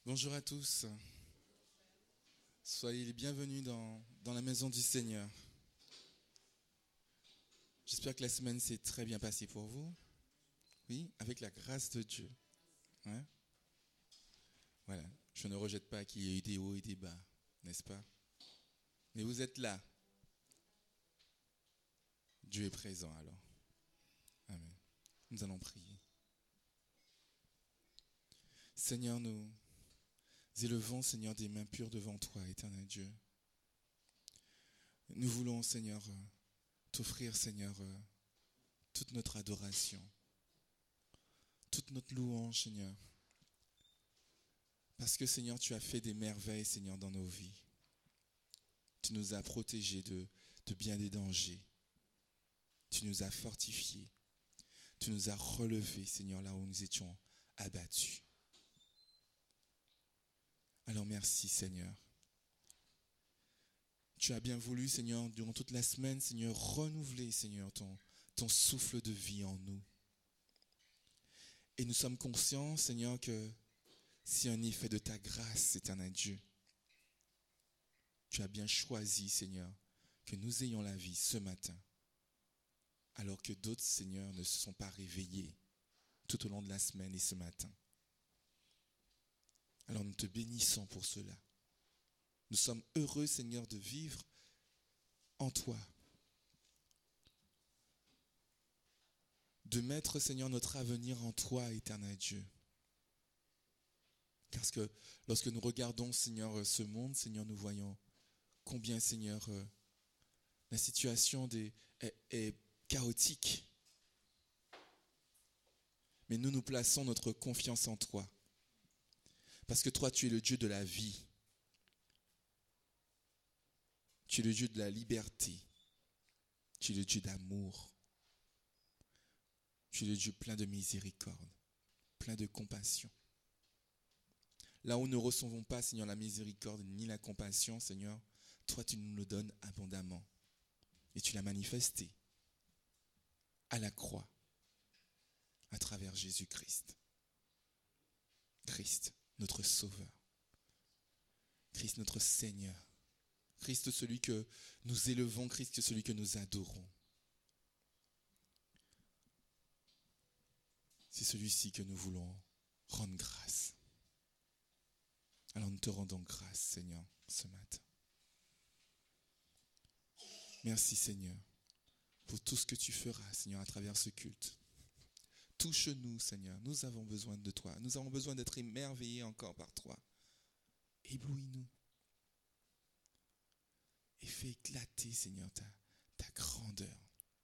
Bonjour à tous, soyez les bienvenus dans la maison du Seigneur. J'espère que la semaine s'est très bien passée pour vous, oui, avec la grâce de Dieu. Hein? Voilà, je ne rejette pas qu'il y ait eu des hauts et des bas, n'est-ce pas? Mais vous êtes là, Dieu est présent alors. Amen. Nous allons prier. Seigneur, nous élevons, Seigneur, des mains pures devant toi, éternel Dieu. Nous voulons, Seigneur, t'offrir, Seigneur, toute notre adoration, toute notre louange, Seigneur. Parce que, Seigneur, tu as fait des merveilles, Seigneur, dans nos vies. Tu nous as protégés de bien des dangers. Tu nous as fortifiés. Tu nous as relevés, Seigneur, là où nous étions abattus. Alors merci, Seigneur. Tu as bien voulu, Seigneur, durant toute la semaine, Seigneur, renouveler, Seigneur, ton souffle de vie en nous. Et nous sommes conscients, Seigneur, que c'est un effet de ta grâce, éternel Dieu. Tu as bien choisi, Seigneur, que nous ayons la vie ce matin, alors que d'autres, Seigneur, ne se sont pas réveillés tout au long de la semaine et ce matin. Alors nous te bénissons pour cela. Nous sommes heureux, Seigneur, de vivre en toi. De mettre, Seigneur, notre avenir en toi, éternel Dieu. Parce que lorsque nous regardons, Seigneur, ce monde, Seigneur, nous voyons combien, Seigneur, la situation est chaotique. Mais nous plaçons notre confiance en toi. Parce que toi, tu es le Dieu de la vie. Tu es le Dieu de la liberté. Tu es le Dieu d'amour. Tu es le Dieu plein de miséricorde, plein de compassion. Là où nous ne recevons pas, Seigneur, la miséricorde ni la compassion, Seigneur, toi, tu nous le donnes abondamment. Et tu l'as manifesté à la croix, à travers Jésus-Christ. Christ, notre Sauveur. Christ, notre Seigneur. Christ, celui que nous élevons. Christ, celui que nous adorons. C'est celui-ci que nous voulons rendre grâce. Alors nous te rendons grâce, Seigneur, ce matin. Merci, Seigneur, pour tout ce que tu feras, Seigneur, à travers ce culte. Touche-nous, Seigneur. Nous avons besoin de toi. Nous avons besoin d'être émerveillés encore par toi. Éblouis-nous. Et fais éclater, Seigneur, ta grandeur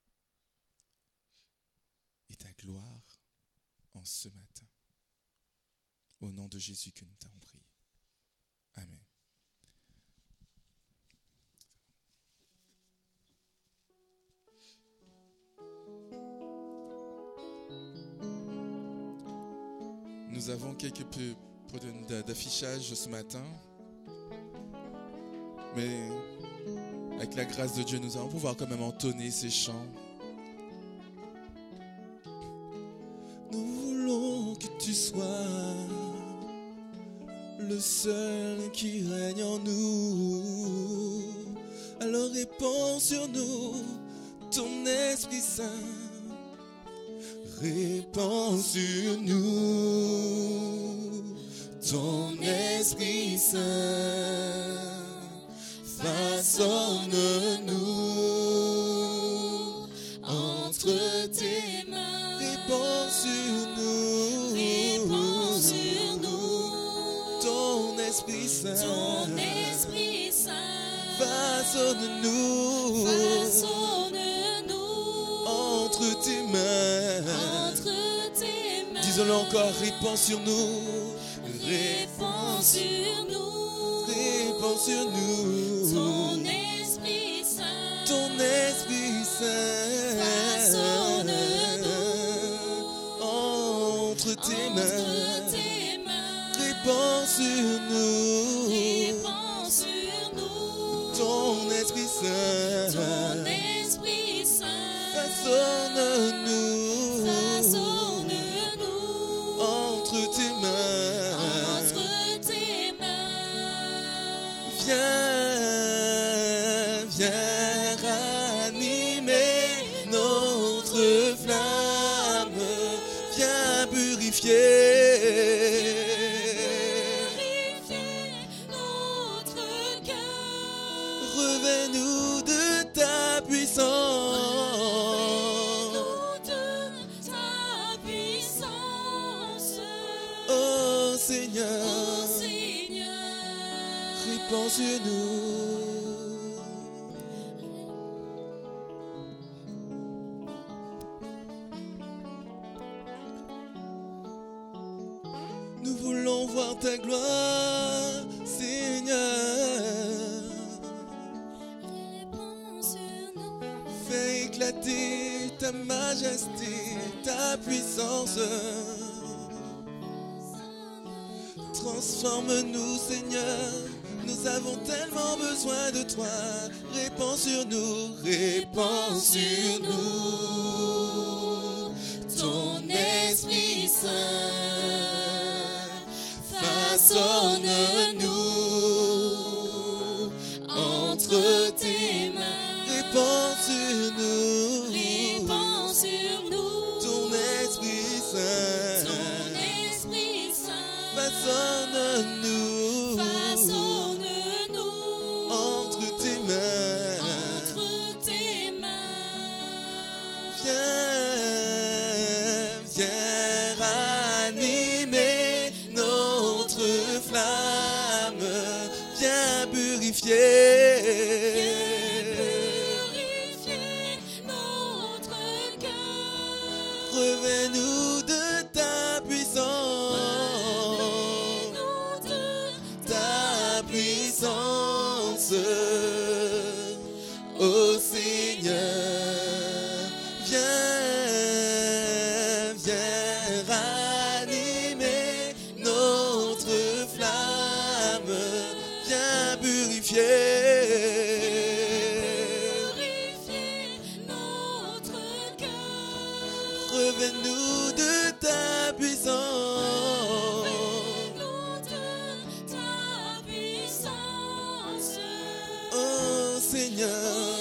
et ta gloire en ce matin. Au nom de Jésus que nous t'avons prié. Amen. Nous avons quelques peu d'affichage ce matin. Mais avec la grâce de Dieu, nous allons pouvoir quand même entonner ces chants. Nous voulons que tu sois le seul qui règne en nous. Alors répands sur nous ton Esprit Saint. Répands sur nous ton Esprit Saint. Façonne-nous entre tes mains. Répands sur nous. Répands sur nous ton Esprit Saint. Ton Esprit Saint. Façonne-nous. Façonne-nous entre tes mains. Entre tes mains. Disons-le encore. Répands sur nous. Répands sur nous. Répands sur nous ton Esprit Saint. Ton Esprit Saint. Façonne-nous entre tes mains. Répands sur nous. Répands sur nous ton Esprit Saint. Ton Esprit Saint. Façonne-nous. Façonne-nous entre tes mains. Entre tes viens ranimer notre flamme, viens purifier. Revêt-nous de ta puissance. Oh Seigneur, répands sur nous. Nous voulons voir ta gloire, Seigneur. Fais éclater ta majesté, ta puissance. Transforme-nous, Seigneur. Nous avons tellement besoin de toi. Répands sur nous ton Esprit Saint. Façonne-nous entre tes mains. Répands sur nous ton Esprit Saint. Façonne-nous entre tes mains. Viens ranimer notre flamme. Viens purifier. Revêt-nous de ta puissance. Oh Seigneur, viens ranimer notre flamme, viens purifier. Revêt-nous de ta puissance. Oh Seigneur,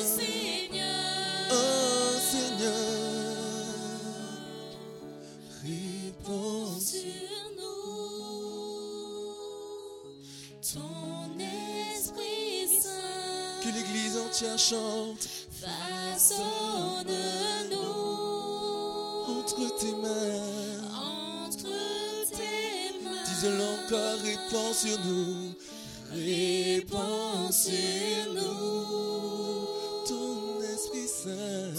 répands sur nous ton Esprit Saint. que l'Église entière chante. Façonne-nous Entre tes mains. Disons-le encore, répands sur nous. Répands sur nous ton Esprit Saint.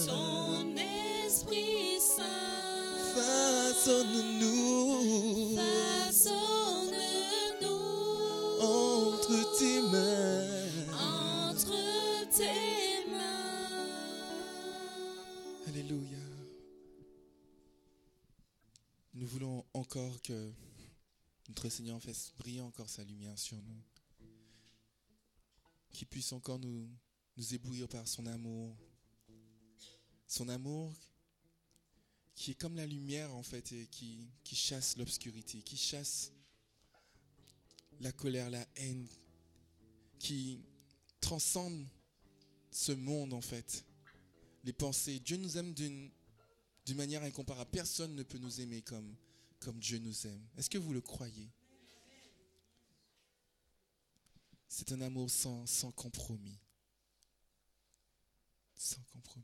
Façonne-nous entre tes mains. Alléluia. Nous voulons encore que notre Seigneur fasse briller encore sa lumière sur nous. Qu'il puisse encore nous éblouir par son amour. Son amour qui est comme la lumière en fait, et qui chasse l'obscurité, qui chasse la colère, la haine, qui transcende ce monde en fait, les pensées. Dieu nous aime d'une manière incomparable. Personne ne peut nous aimer comme Dieu nous aime. Est-ce que vous le croyez? C'est un amour sans compromis. Sans compromis.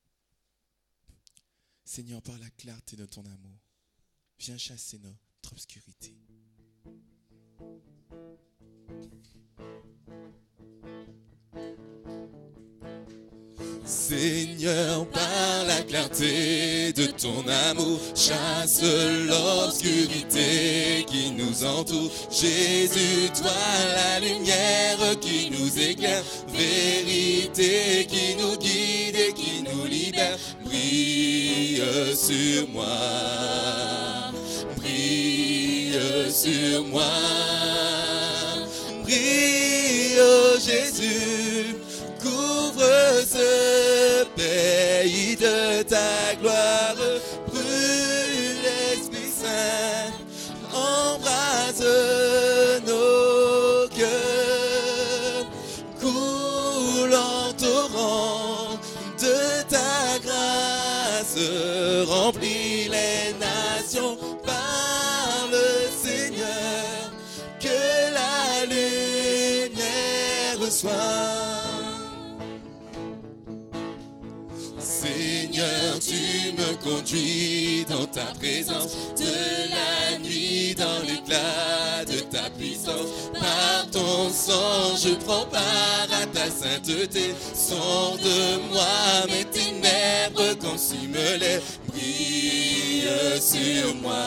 Seigneur, par la clarté de ton amour, viens chasser notre obscurité. Seigneur, par la clarté de ton amour, chasse l'obscurité qui nous entoure. Jésus, toi la lumière qui nous éclaire, vérité qui nous guide et qui nous libère. Brille sur moi, brille sur moi, brille, oh Jésus. Couvre ce pays de ta gloire, brûle l'Esprit Saint, embrase nos cœurs, reçois. Seigneur, tu me conduis dans ta présence, de la nuit dans l'éclat de ta puissance. Par ton sang, je prends part à ta sainteté. Sors de moi mes ténèbres, consume-les. Brille sur moi,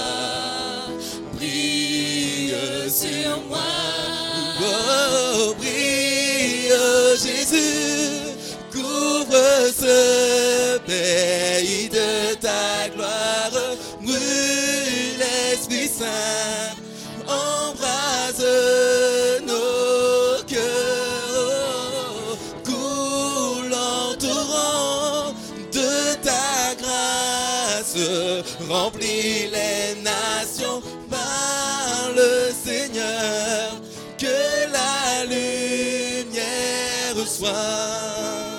brille sur moi. Oh, brille Jésus, couvre ce pays de ta gloire. Brûle l'Esprit Saint, embrase nos cœurs. Coule en torrent de ta grâce, remplis les nations par le Seigneur. Que la lumière soit.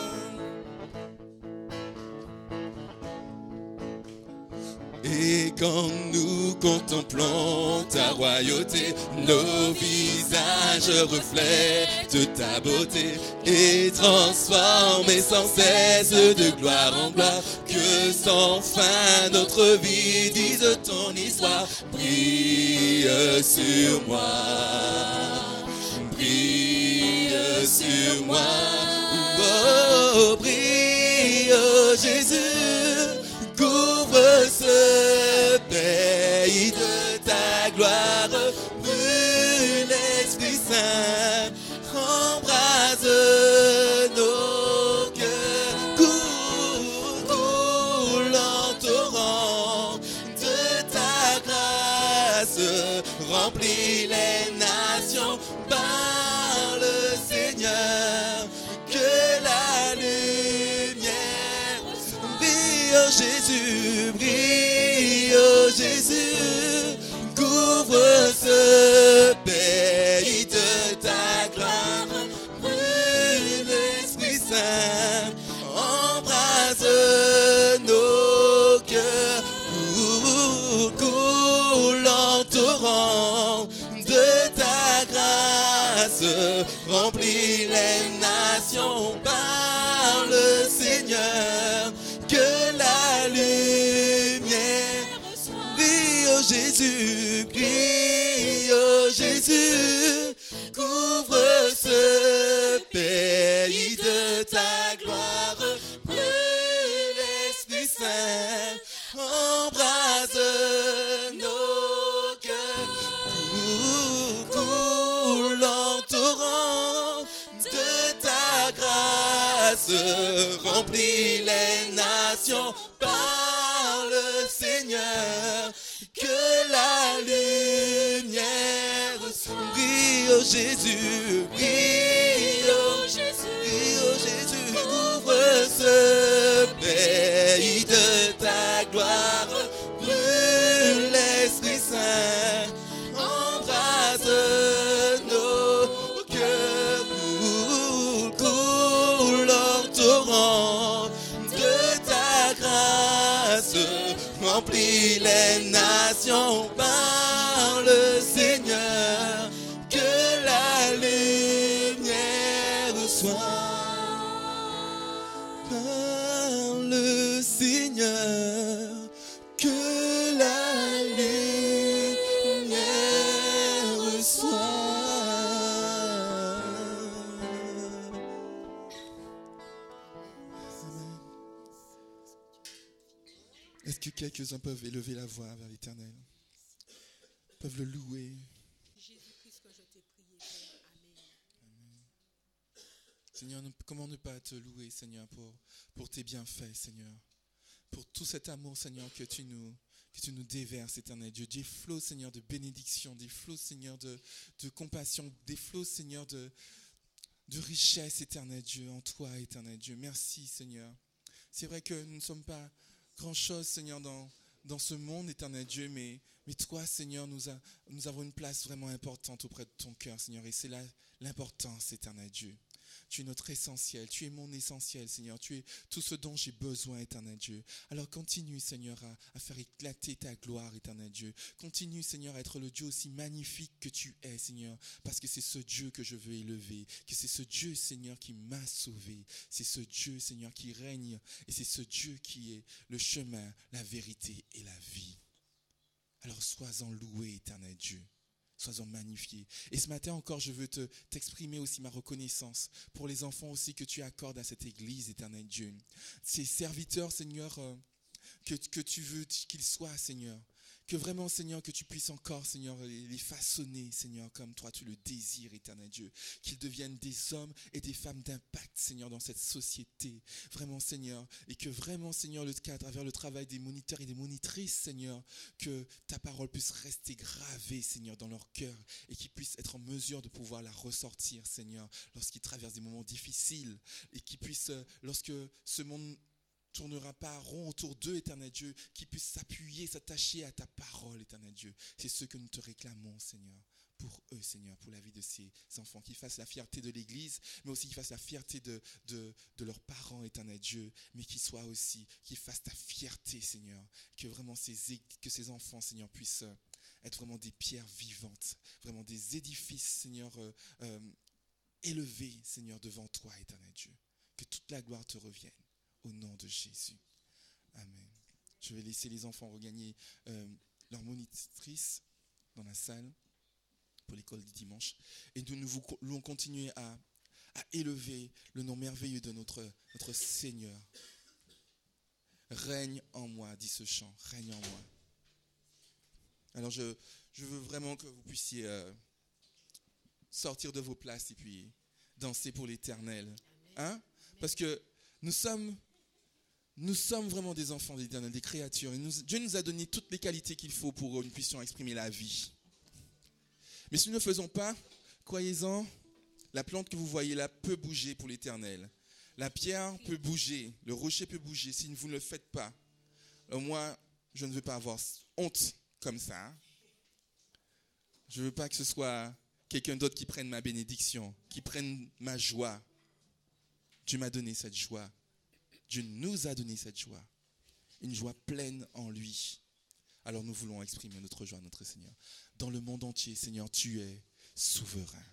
Et quand nous contemplons ta royauté, nos visages reflètent ta beauté et transforment sans cesse de gloire en gloire. Que sans fin notre vie dise ton histoire. Brille sur moi, brille sur moi. Oh, brille Jésus, couvre ce pays de ta gloire. Brûle l'Esprit Saint, embrase nos cœurs. Coule en torrent de ta grâce, remplis les nations par le Seigneur. Que la lumière brille, oh Jésus, brille, oh Jésus, couvre ce pays de ta gloire. Brûle l'Esprit Saint, embrase nos cœurs. Coule en torrent de ta grâce, remplis les nations par le Seigneur. Que la lumière brille, oh Jésus, brille, oh Jésus, couvre ce pays de ta gloire. Brûle l'Esprit Saint, embrase nos cœurs. Coule en torrent de ta grâce, remplis les nations par le Seigneur. Que la lumière brille, oh Jésus, brille, oh Jésus, brille, oh Jésus, couvre ce pays de ta gloire. Brûle l'Esprit Saint, embrase nos cœurs. Coule en torrent de ta grâce, remplis les nations par le Seigneur. Que la lumière soit par le Seigneur. Que la lumière soit. Est-ce que quelques-uns peuvent élever la voix vers l'Éternel, peuvent le louer? Jésus-Christ, que je t'ai prié, Père. Amen. Seigneur, comment ne pas te louer, Seigneur, pour tes bienfaits, Seigneur, pour tout cet amour, Seigneur, que tu nous déverses, Éternel Dieu. Des flots, Seigneur, de bénédiction, des flots, Seigneur, de compassion, des flots, Seigneur, de richesse, Éternel Dieu, en toi, Éternel Dieu. Merci, Seigneur. C'est vrai que nous ne sommes pas grand-chose, Seigneur, dans ce monde, Éternel Dieu, mais toi, Seigneur, nous avons une place vraiment importante auprès de ton cœur, Seigneur, et c'est là l'importance, Éternel Dieu. Tu es notre essentiel. Tu es mon essentiel, Seigneur. Tu es tout ce dont j'ai besoin, éternel Dieu. Alors continue, Seigneur, à faire éclater ta gloire, éternel Dieu. Continue, Seigneur, à être le Dieu aussi magnifique que tu es, Seigneur. Parce que c'est ce Dieu que je veux élever. Que c'est ce Dieu, Seigneur, qui m'a sauvé. C'est ce Dieu, Seigneur, qui règne. Et c'est ce Dieu qui est le chemin, la vérité et la vie. Alors sois-en loué, éternel Dieu. Sois-en magnifié. Et ce matin encore, je veux t'exprimer aussi ma reconnaissance pour les enfants aussi que tu accordes à cette église, éternel Dieu. Ces serviteurs, Seigneur, que tu veux qu'ils soient, Seigneur. Que vraiment, Seigneur, que tu puisses encore, Seigneur, les façonner, Seigneur, comme toi tu le désires, éternel Dieu. Qu'ils deviennent des hommes et des femmes d'impact, Seigneur, dans cette société. Vraiment, Seigneur. Et que vraiment, Seigneur, à travers le travail des moniteurs et des monitrices, Seigneur, que ta parole puisse rester gravée, Seigneur, dans leur cœur. Et qu'ils puissent être en mesure de pouvoir la ressortir, Seigneur, lorsqu'ils traversent des moments difficiles. Et qu'ils puissent, lorsque ce monde tournera pas rond autour d'eux, éternel Dieu, qui puissent s'appuyer, s'attacher à ta parole, éternel Dieu. C'est ce que nous te réclamons, Seigneur, pour eux, Seigneur, pour la vie de ces enfants, qu'ils fassent la fierté de l'Église, mais aussi qu'ils fassent la fierté de leurs parents, éternel Dieu, mais qu'ils fassent ta fierté, Seigneur, que vraiment que ces enfants, Seigneur, puissent être vraiment des pierres vivantes, vraiment des édifices, Seigneur, élevés, Seigneur, devant toi, éternel Dieu. Que toute la gloire te revienne. Au nom de Jésus. Amen. Je vais laisser les enfants regagner leur monitrice dans la salle pour l'école du dimanche. Et nous voulons continuer à élever le nom merveilleux de notre Seigneur. Règne en moi, dit ce chant. Règne en moi. Alors je veux vraiment que vous puissiez sortir de vos places et puis danser pour l'Éternel. Hein? Parce que nous sommes vraiment des enfants de l'Éternel, des créatures. Et Dieu nous a donné toutes les qualités qu'il faut pour que nous puissions exprimer la vie. Mais si nous ne le faisons pas, croyez-en, la plante que vous voyez là peut bouger pour l'Éternel. La pierre peut bouger, le rocher peut bouger si vous ne le faites pas. Alors moi, je ne veux pas avoir honte comme ça. Je ne veux pas que ce soit quelqu'un d'autre qui prenne ma bénédiction, qui prenne ma joie. Dieu m'a donné cette joie. Dieu nous a donné cette joie. Une joie pleine en lui. Alors nous voulons exprimer notre joie à notre Seigneur. Dans le monde entier, Seigneur, tu es souverain.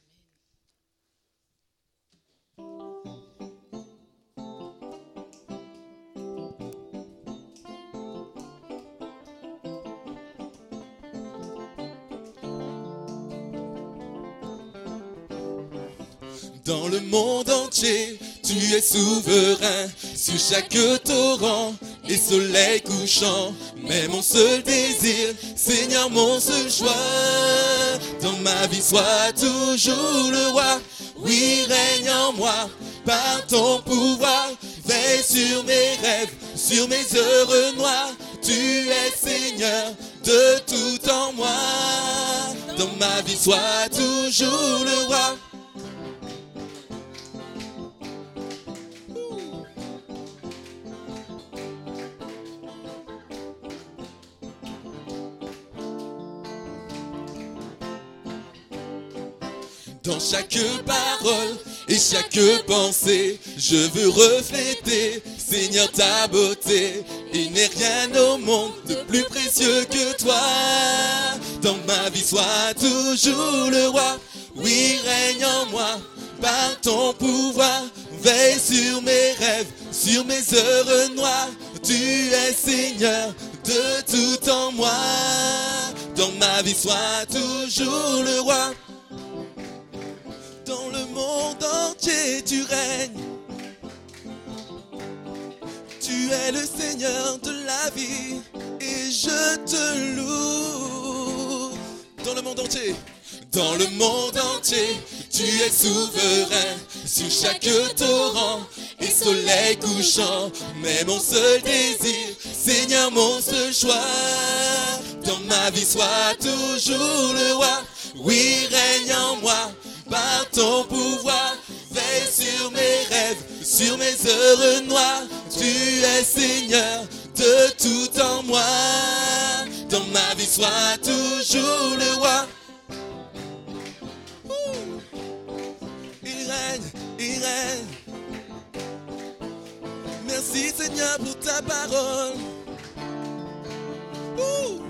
Dans le monde entier, tu es souverain sur chaque torrent et soleil couchant. Mais mon seul désir, Seigneur, mon seul choix, dans ma vie sois toujours le roi. Oui, règne en moi par ton pouvoir. Veille sur mes rêves, sur mes heures noires. Tu es Seigneur de tout en moi. Dans ma vie sois toujours le roi. Dans chaque parole et chaque pensée, je veux refléter, Seigneur, ta beauté. Il n'est rien au monde de plus précieux que toi. Dans ma vie, sois toujours le roi. Oui, règne en moi par ton pouvoir. Veille sur mes rêves, sur mes heures noires. Tu es Seigneur de tout en moi. Dans ma vie, sois toujours le roi. Dans le monde entier, tu règnes. Tu es le Seigneur de la vie et je te loue. Dans le monde entier. Dans le monde entier, tu es souverain sur chaque torrent et soleil couchant. Mais mon seul désir, Seigneur, mon seul choix, dans ma vie sois toujours le roi. Oui, règne en moi par ton pouvoir. Veille sur mes rêves, sur mes heures noires. Tu es Seigneur de tout en moi. Dans ma vie sois toujours le roi. Il règne Seigneur, pour ta parole. Ouh.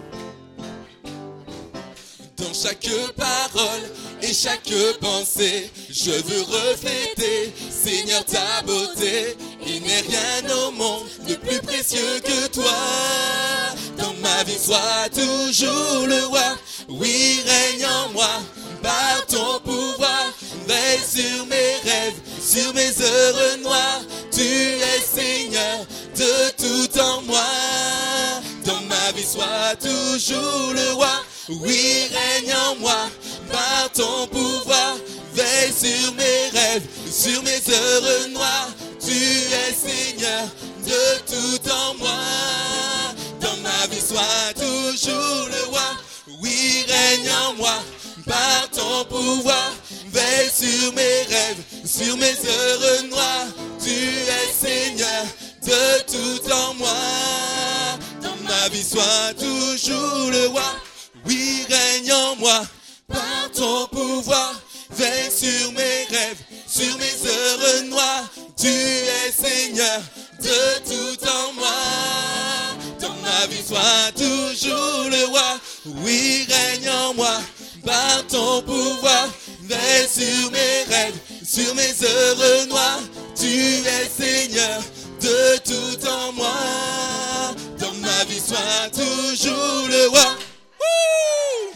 Dans chaque parole et chaque pensée, je veux refléter, Seigneur, ta beauté. Il n'est rien au monde de plus précieux que toi. Dans ma vie, sois toujours le roi. Oui, règne en moi par ton pouvoir. Veille sur mes rêves, sur mes heures noires. Tu es Seigneur de tout en moi. Dans ma vie, sois toujours le roi. Oui, règne en moi par ton pouvoir. Veille sur mes rêves, sur mes heures noires. Tu es Seigneur de tout en moi. Dans ma vie, sois toujours le roi. Oui, règne en moi par ton pouvoir. Veille sur mes rêves, sur mes heures noires. Tu es Seigneur de tout en moi. Dans ma vie, sois toujours le roi. Oui, règne en moi par ton pouvoir. Veille sur mes rêves, sur mes heures noires. Tu es Seigneur de tout en moi. Dans ma vie, sois toujours le roi. Oui, règne en moi par ton pouvoir. Veille sur mes rêves, sur mes heures noires. Tu es Seigneur de tout en moi. Dans ma vie, sois toujours le roi. Wouh!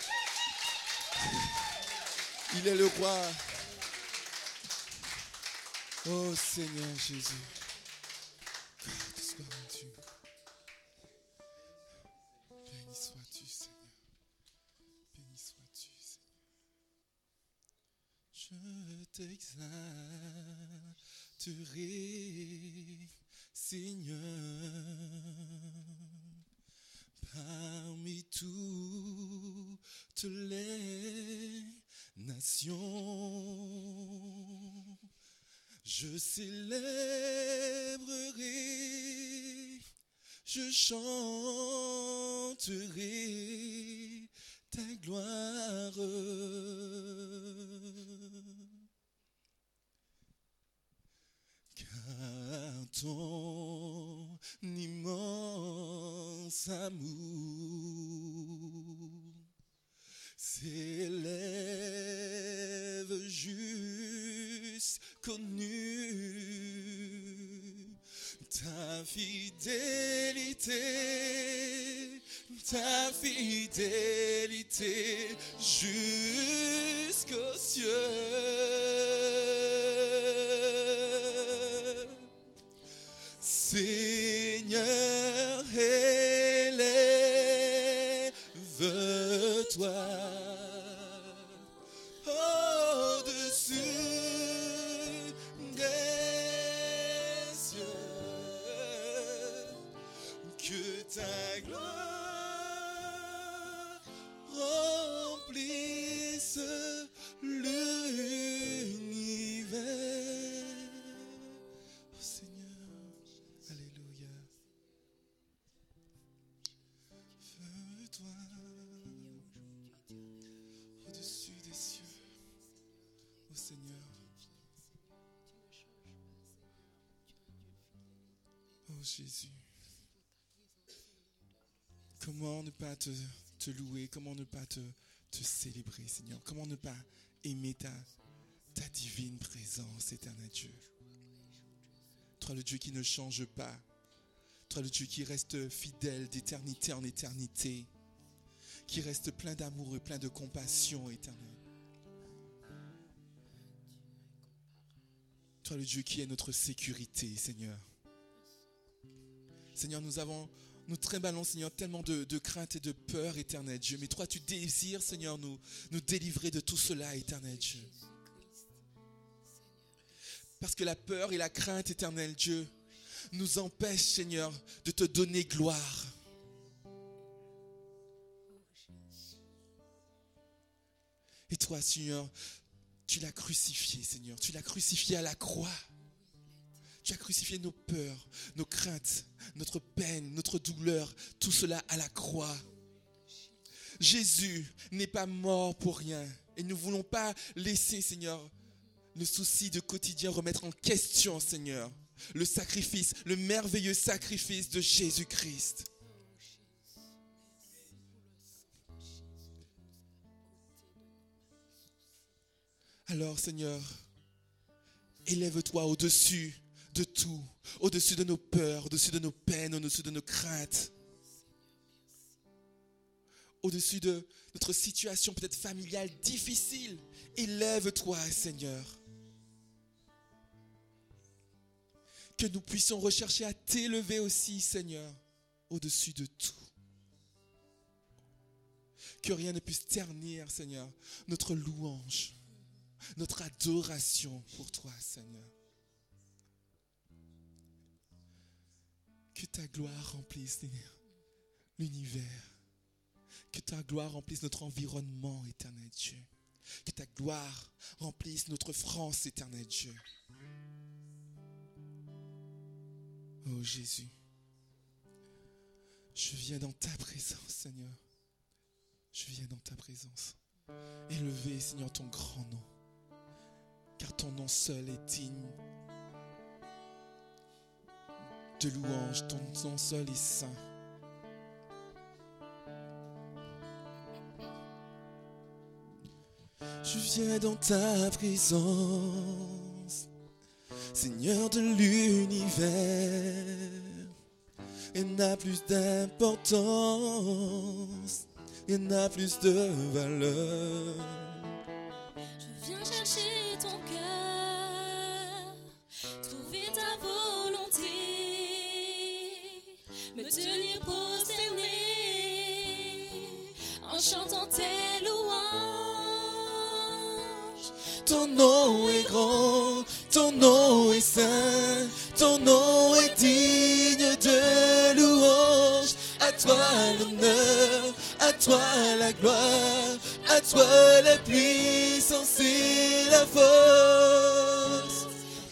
Il est le roi. Oh Seigneur Jésus. God is Dieu. Béni sois-tu, Seigneur. Béni sois-tu, Seigneur. Je t'exalterai, Seigneur, parmi toutes les nations. Je célébrerai, je chanterai ta gloire. Car ton immense amour s'élève jusqu'aux nues. Ta fidélité jusqu'aux cieux. Seigneur, élève-toi au-dessus des cieux, que ta gloire remplisse l'univers. Oh Seigneur, alléluia. Fais-toi au-dessus des cieux, oh Seigneur. Oh Jésus. Comment ne pas te louer, comment ne pas te célébrer, Seigneur. Comment ne pas aimer ta divine présence, éternel Dieu. Toi, le Dieu qui ne change pas. Toi, le Dieu qui reste fidèle d'éternité en éternité. Qui reste plein d'amour et plein de compassion, éternel. Toi, le Dieu qui est notre sécurité, Seigneur. Seigneur, nous trimballons, Seigneur, tellement de crainte et de peur, éternel Dieu. Mais toi, tu désires, Seigneur, nous délivrer de tout cela, éternel Dieu. Parce que la peur et la crainte, éternel Dieu, nous empêchent, Seigneur, de te donner gloire. Et toi, Seigneur, tu l'as crucifié, Seigneur. Tu l'as crucifié à la croix. Tu as crucifié nos peurs, nos craintes, notre peine, notre douleur, tout cela à la croix. Jésus n'est pas mort pour rien. Et nous ne voulons pas laisser, Seigneur, le souci de quotidien remettre en question, Seigneur, le sacrifice, le merveilleux sacrifice de Jésus-Christ. Alors, Seigneur, élève-toi au-dessus de tout, au-dessus de nos peurs, au-dessus de nos peines, au-dessus de nos craintes, au-dessus de notre situation peut-être familiale difficile. Élève-toi, Seigneur. Que nous puissions rechercher à t'élever aussi, Seigneur, au-dessus de tout. Que rien ne puisse ternir, Seigneur, notre louange, notre adoration pour toi, Seigneur. Que ta gloire remplisse l'univers. Que ta gloire remplisse notre environnement, éternel Dieu. Que ta gloire remplisse notre France, éternel Dieu. Oh Jésus, je viens dans ta présence, Seigneur. Je viens dans ta présence. Élever, Seigneur, ton grand nom. Car ton nom seul est digne de louange. Ton nom seul est saint. Je viens dans ta présence, Seigneur de l'univers. Il n'a plus d'importance, il n'a plus de valeur. Je viens chercher ton cœur, trouver ta volonté, me tenir prosterné en chantant tes louanges. Ton nom est grand, ton nom est saint, ton nom est digne de louange. À toi l'honneur, à toi la gloire, à toi la puissance et la force.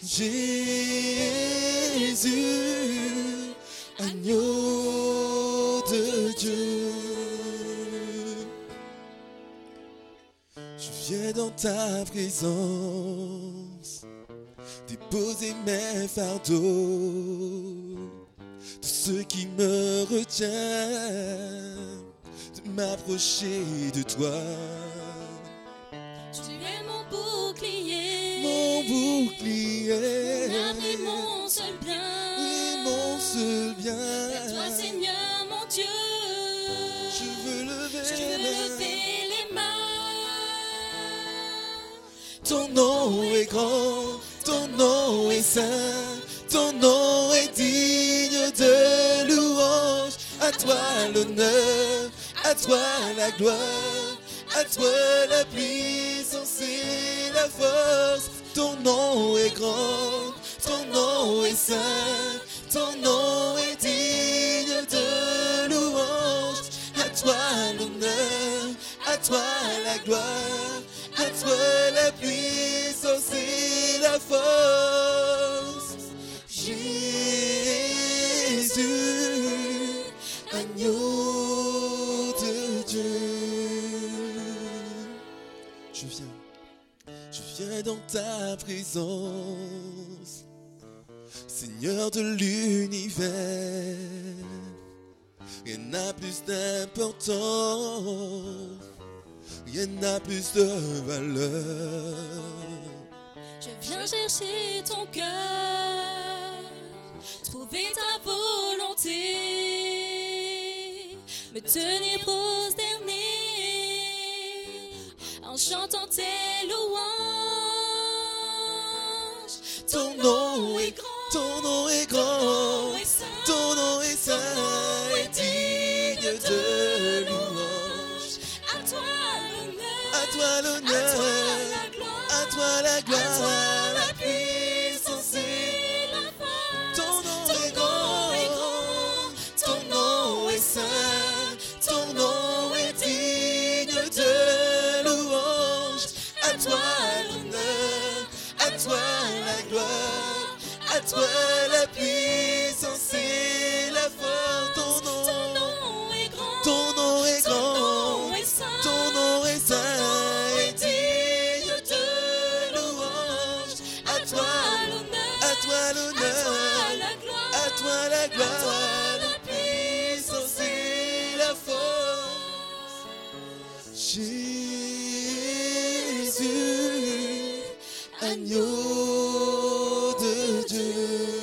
Jésus, agneau de Dieu. Je viens dans ta présence, déposer mes fardeaux, tout ce qui me retient de m'approcher de toi. Tu es mon bouclier, Mon abri, mon seul bien. oui, mon seul bien. Vers toi, Seigneur, mon Dieu, Je veux lever je les veux mains. lever les mains. Ton nom est grand, ton nom est saint, ton nom est digne de louange. À toi l'honneur, à toi la gloire, à toi la puissance et la force. Ton nom est grand, ton nom est saint, ton nom est digne de louange. À toi l'honneur, à toi la gloire, à toi la puissance et la force. Jésus, agneau de Dieu. Je viens dans ta présence, Seigneur de l'univers. Rien n'a plus d'importance, rien n'a plus de valeur. Je viens chercher ton cœur, trouver ta volonté, me tenir prosterné en chantant tes louanges. Ton nom est grand, ton nom est grand, ton nom est saint et digne de louange. À toi l'honneur, À toi l'honneur, à toi la gloire, à toi la puissance et la force. ton nom est grand, ton nom est saint, ton nom est digne de louange. À toi l'honneur, à toi la gloire, à toi la puissance et la force. Ton nom est grand, ton nom est grand, est saint, ton nom est saint et digne de louange. À toi l'honneur, l'honneur, gloire, la puissance et la force. Jésus, agneau de Dieu.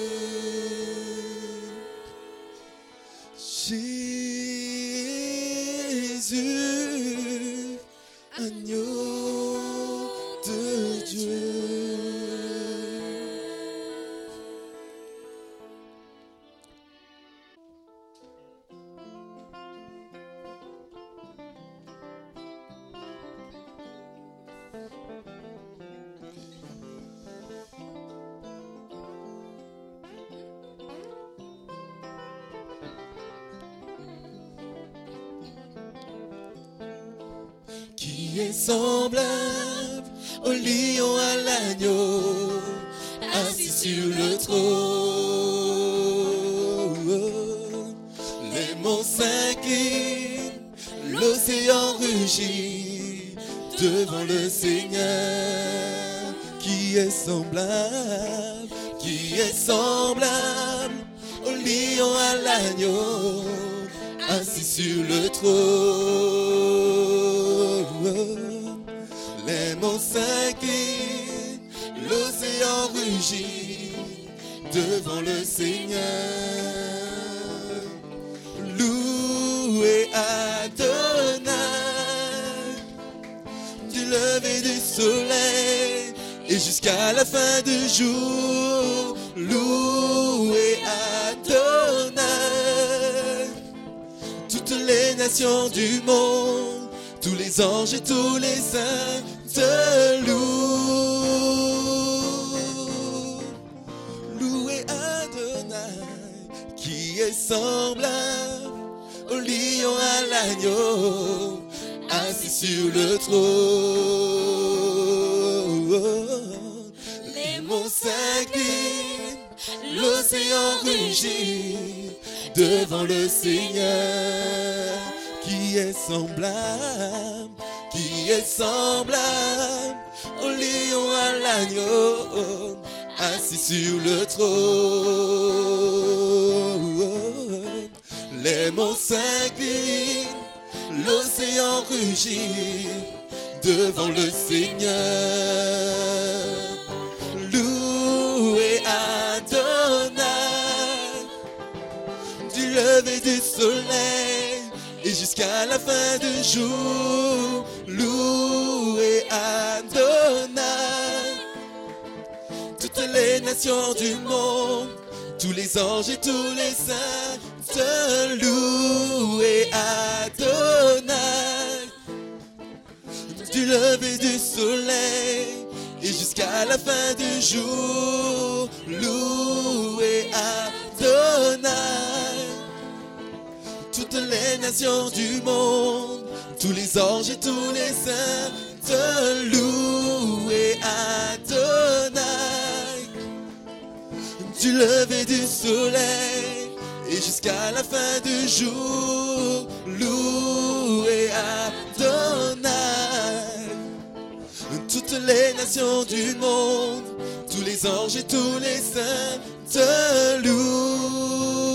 Jésus, agneau de Dieu. Qui est semblable au lion à l'agneau, assis sur le trône. Les monts s'inclinent, l'océan rugit devant le Seigneur. Qui est semblable au lion à l'agneau, assis sur le trône. Les monts s'inclinent, l'océan rugit devant le Seigneur. Louez Adonai, du lever du soleil et jusqu'à la fin du jour. Louez Adonai, toutes les nations du monde, tous les anges et tous les saints te louent. Louez Adonai, qui est semblable au lion à l'agneau, assis sur le trône. Les monts s'inclinent, l'océan rugit devant le Seigneur. Qui est semblable au lion à l'agneau, assis sur le trône. Les monts s'inclinent, l'océan rugit devant le Seigneur. Louez Adonai, du lever du soleil et jusqu'à la fin du jour. Louez Adonai, toutes les nations du monde, tous les anges et tous les saints te louent. Adonai, du lever du soleil et jusqu'à la fin du jour. Louez Adonai, toutes les nations du monde, tous les anges et tous les saints te louent. Adonai, du lever du soleil et jusqu'à la fin du jour. Louez Adonai, toutes les nations du monde, tous les anges et tous les saints te louent.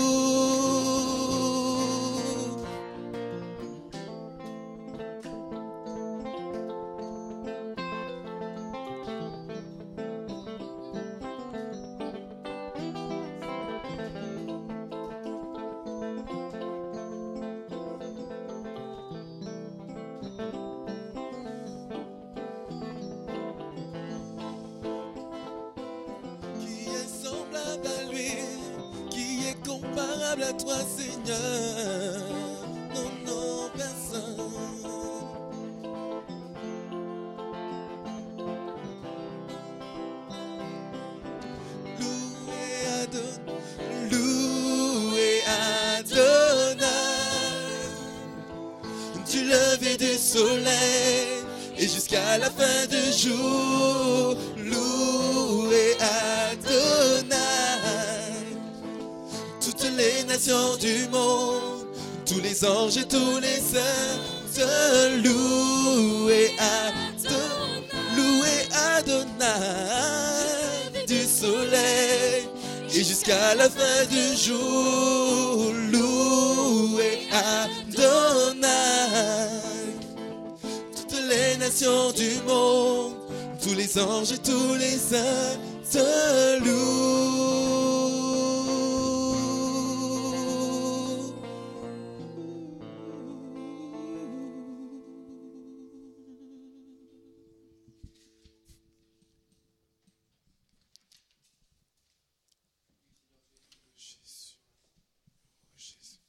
Comparable à toi, Seigneur, non, non, personne. Louez Adonai, du lever du soleil et jusqu'à la fin du jour. Louez Adonai, toutes les nations du monde, tous les anges et tous les saints te louent. Louez Adonai, du soleil et jusqu'à jusqu'à la fin du jour. Louez Adonai. Toutes les nations du monde, tous les anges et tous les saints te louent. Jésus, Jésus.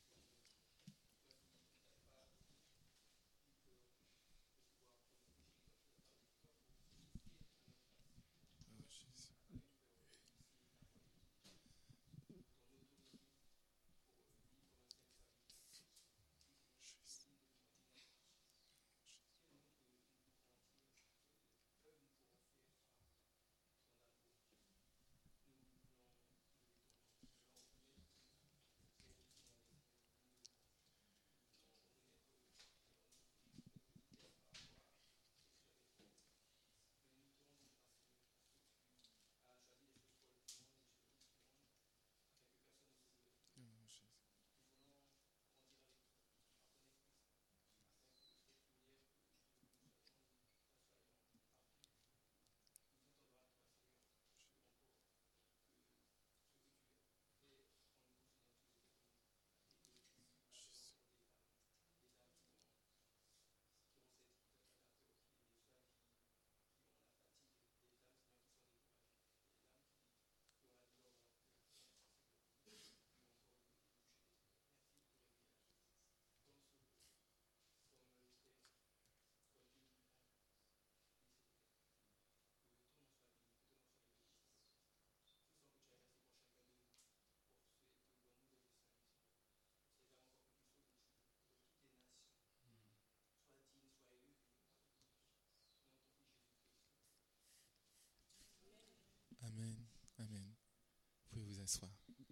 Amen, amen. Vous pouvez vous asseoir.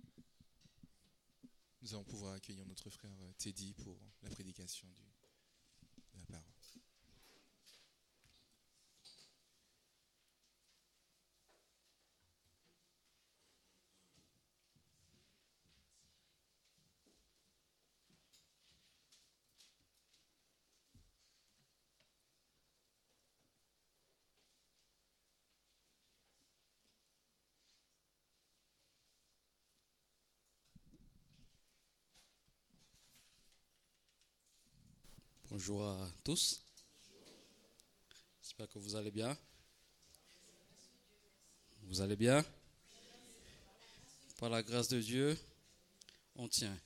Nous allons pouvoir accueillir notre frère Teddy pour la prédication de la parole. Bonjour à tous. J'espère que vous allez bien. Vous allez bien? Par la grâce de Dieu, on tient.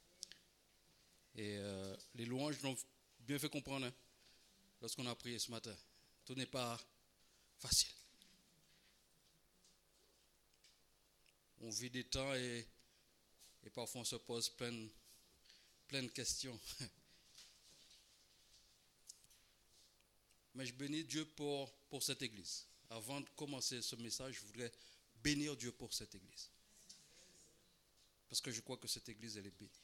Et les louanges l'ont bien fait comprendre lorsqu'on a prié ce matin. Tout n'est pas facile. On vit des temps et parfois on se pose plein de questions. Mais je bénis Dieu pour cette église. Avant de commencer ce message, je voudrais bénir Dieu pour cette église. Parce que je crois que cette église, elle est bénie.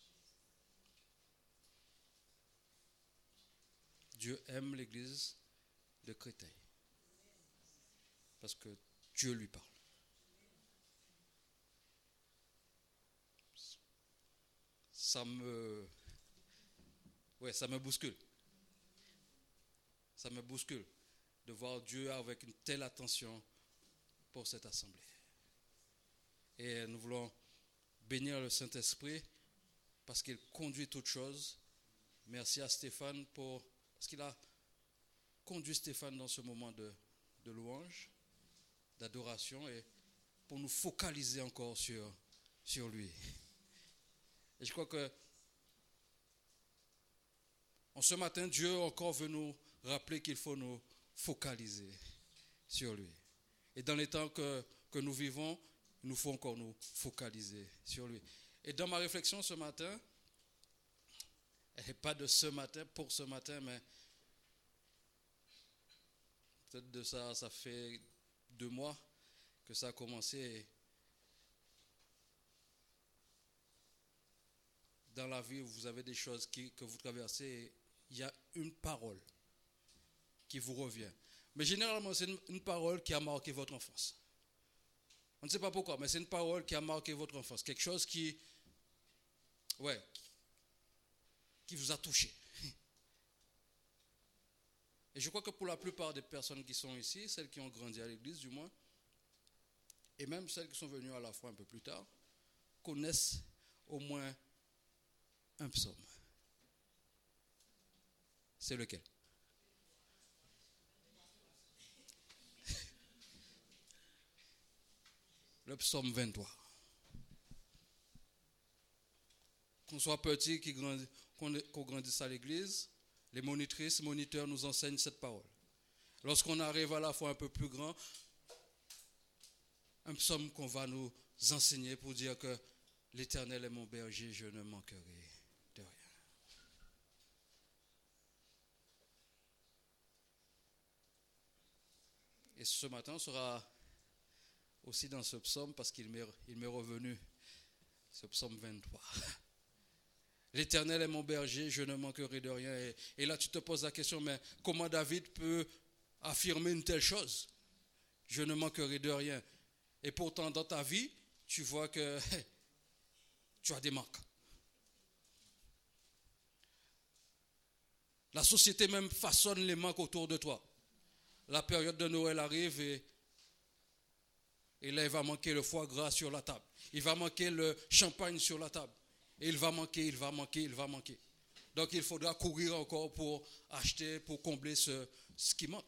Dieu aime l'église de Créteil. Parce que Dieu lui parle. Ça me bouscule. Ça me bouscule de voir Dieu avec une telle attention pour cette assemblée. Et nous voulons bénir le Saint-Esprit parce qu'il conduit toutes choses. Merci à Stéphane parce qu'il a conduit Stéphane dans ce moment de louange, d'adoration et pour nous focaliser encore sur lui. Et je crois que en ce matin, Dieu encore veut nous rappeler qu'il faut nous focaliser sur lui. Et dans les temps que nous vivons, il nous faut encore nous focaliser sur lui. Et dans ma réflexion ce matin, elle n'est pas de ce matin, pour ce matin, mais peut-être de ça fait 2 mois que ça a commencé. Dans la vie, vous avez des choses que vous traversez, et il y a une parole qui vous revient. Mais généralement, c'est une parole qui a marqué votre enfance. On ne sait pas pourquoi, mais c'est une parole qui a marqué votre enfance. Quelque chose qui vous a touché. Et je crois que pour la plupart des personnes qui sont ici, celles qui ont grandi à l'église du moins, et même celles qui sont venues à la foi un peu plus tard, connaissent au moins un psaume. C'est lequel? Le psaume 23. Qu'on soit petit, qu'on grandisse à l'église, les monitrices, moniteurs nous enseignent cette parole. Lorsqu'on arrive à la foi un peu plus grand, un psaume qu'on va nous enseigner pour dire que l'Éternel est mon berger, je ne manquerai de rien. Et ce matin, on sera aussi dans ce psaume parce qu'il m'est revenu, ce psaume 23. L'Éternel est mon berger, je ne manquerai de rien. Et là, tu te poses la question, mais comment David peut affirmer une telle chose? Je ne manquerai de rien. Et pourtant, dans ta vie, tu vois que tu as des manques. La société même façonne les manques autour de toi. La période de Noël arrive et là, il va manquer le foie gras sur la table. Il va manquer le champagne sur la table. Et il va manquer. Donc, il faudra courir encore pour acheter, pour combler ce qui manque.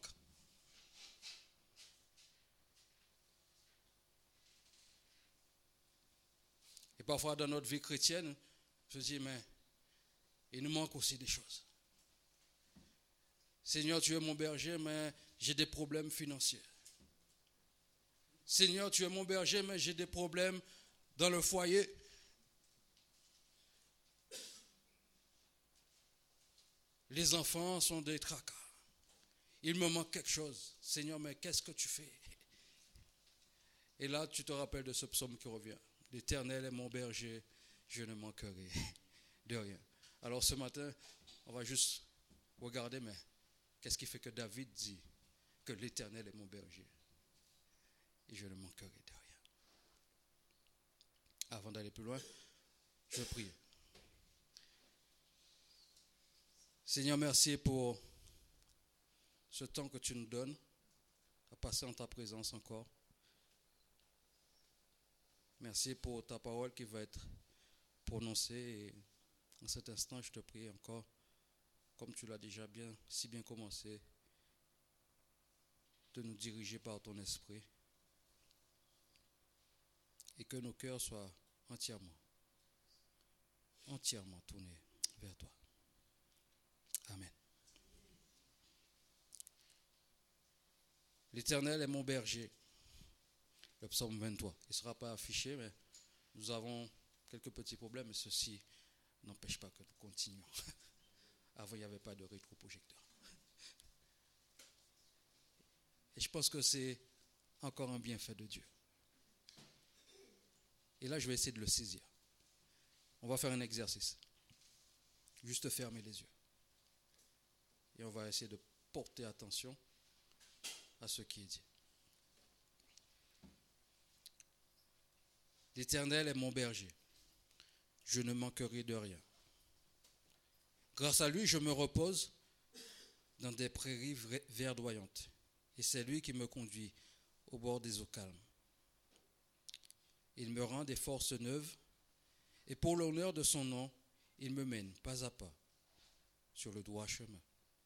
Et parfois, dans notre vie chrétienne, je dis, mais il nous manque aussi des choses. Seigneur, tu es mon berger, mais j'ai des problèmes financiers. Seigneur, tu es mon berger, mais j'ai des problèmes dans le foyer. Les enfants sont des tracas. Il me manque quelque chose. Seigneur, mais qu'est-ce que tu fais? Et là, tu te rappelles de ce psaume qui revient. L'Éternel est mon berger, je ne manquerai de rien. Alors ce matin, on va juste regarder, mais qu'est-ce qui fait que David dit que l'Éternel est mon berger et je ne manquerai de rien? Avant d'aller plus loin, je prie. Seigneur, merci pour ce temps que tu nous donnes à passer en ta présence encore. Merci pour ta parole qui va être prononcée. Et en cet instant, je te prie encore, comme tu l'as déjà si bien commencé, de nous diriger par ton esprit et que nos cœurs soient entièrement tournés vers toi. Amen. L'Éternel est mon berger. Le psaume 23. Il ne sera pas affiché, mais nous avons quelques petits problèmes, mais ceci n'empêche pas que nous continuons. Avant, il n'y avait pas de rétroprojecteur. Et je pense que c'est encore un bienfait de Dieu. Et là, je vais essayer de le saisir. On va faire un exercice. Juste fermer les yeux. Et on va essayer de porter attention à ce qui est dit. L'Éternel est mon berger. Je ne manquerai de rien. Grâce à lui, je me repose dans des prairies verdoyantes. Et c'est lui qui me conduit au bord des eaux calmes. Il me rend des forces neuves. Et pour l'honneur de son nom, il me mène pas à pas sur le droit chemin.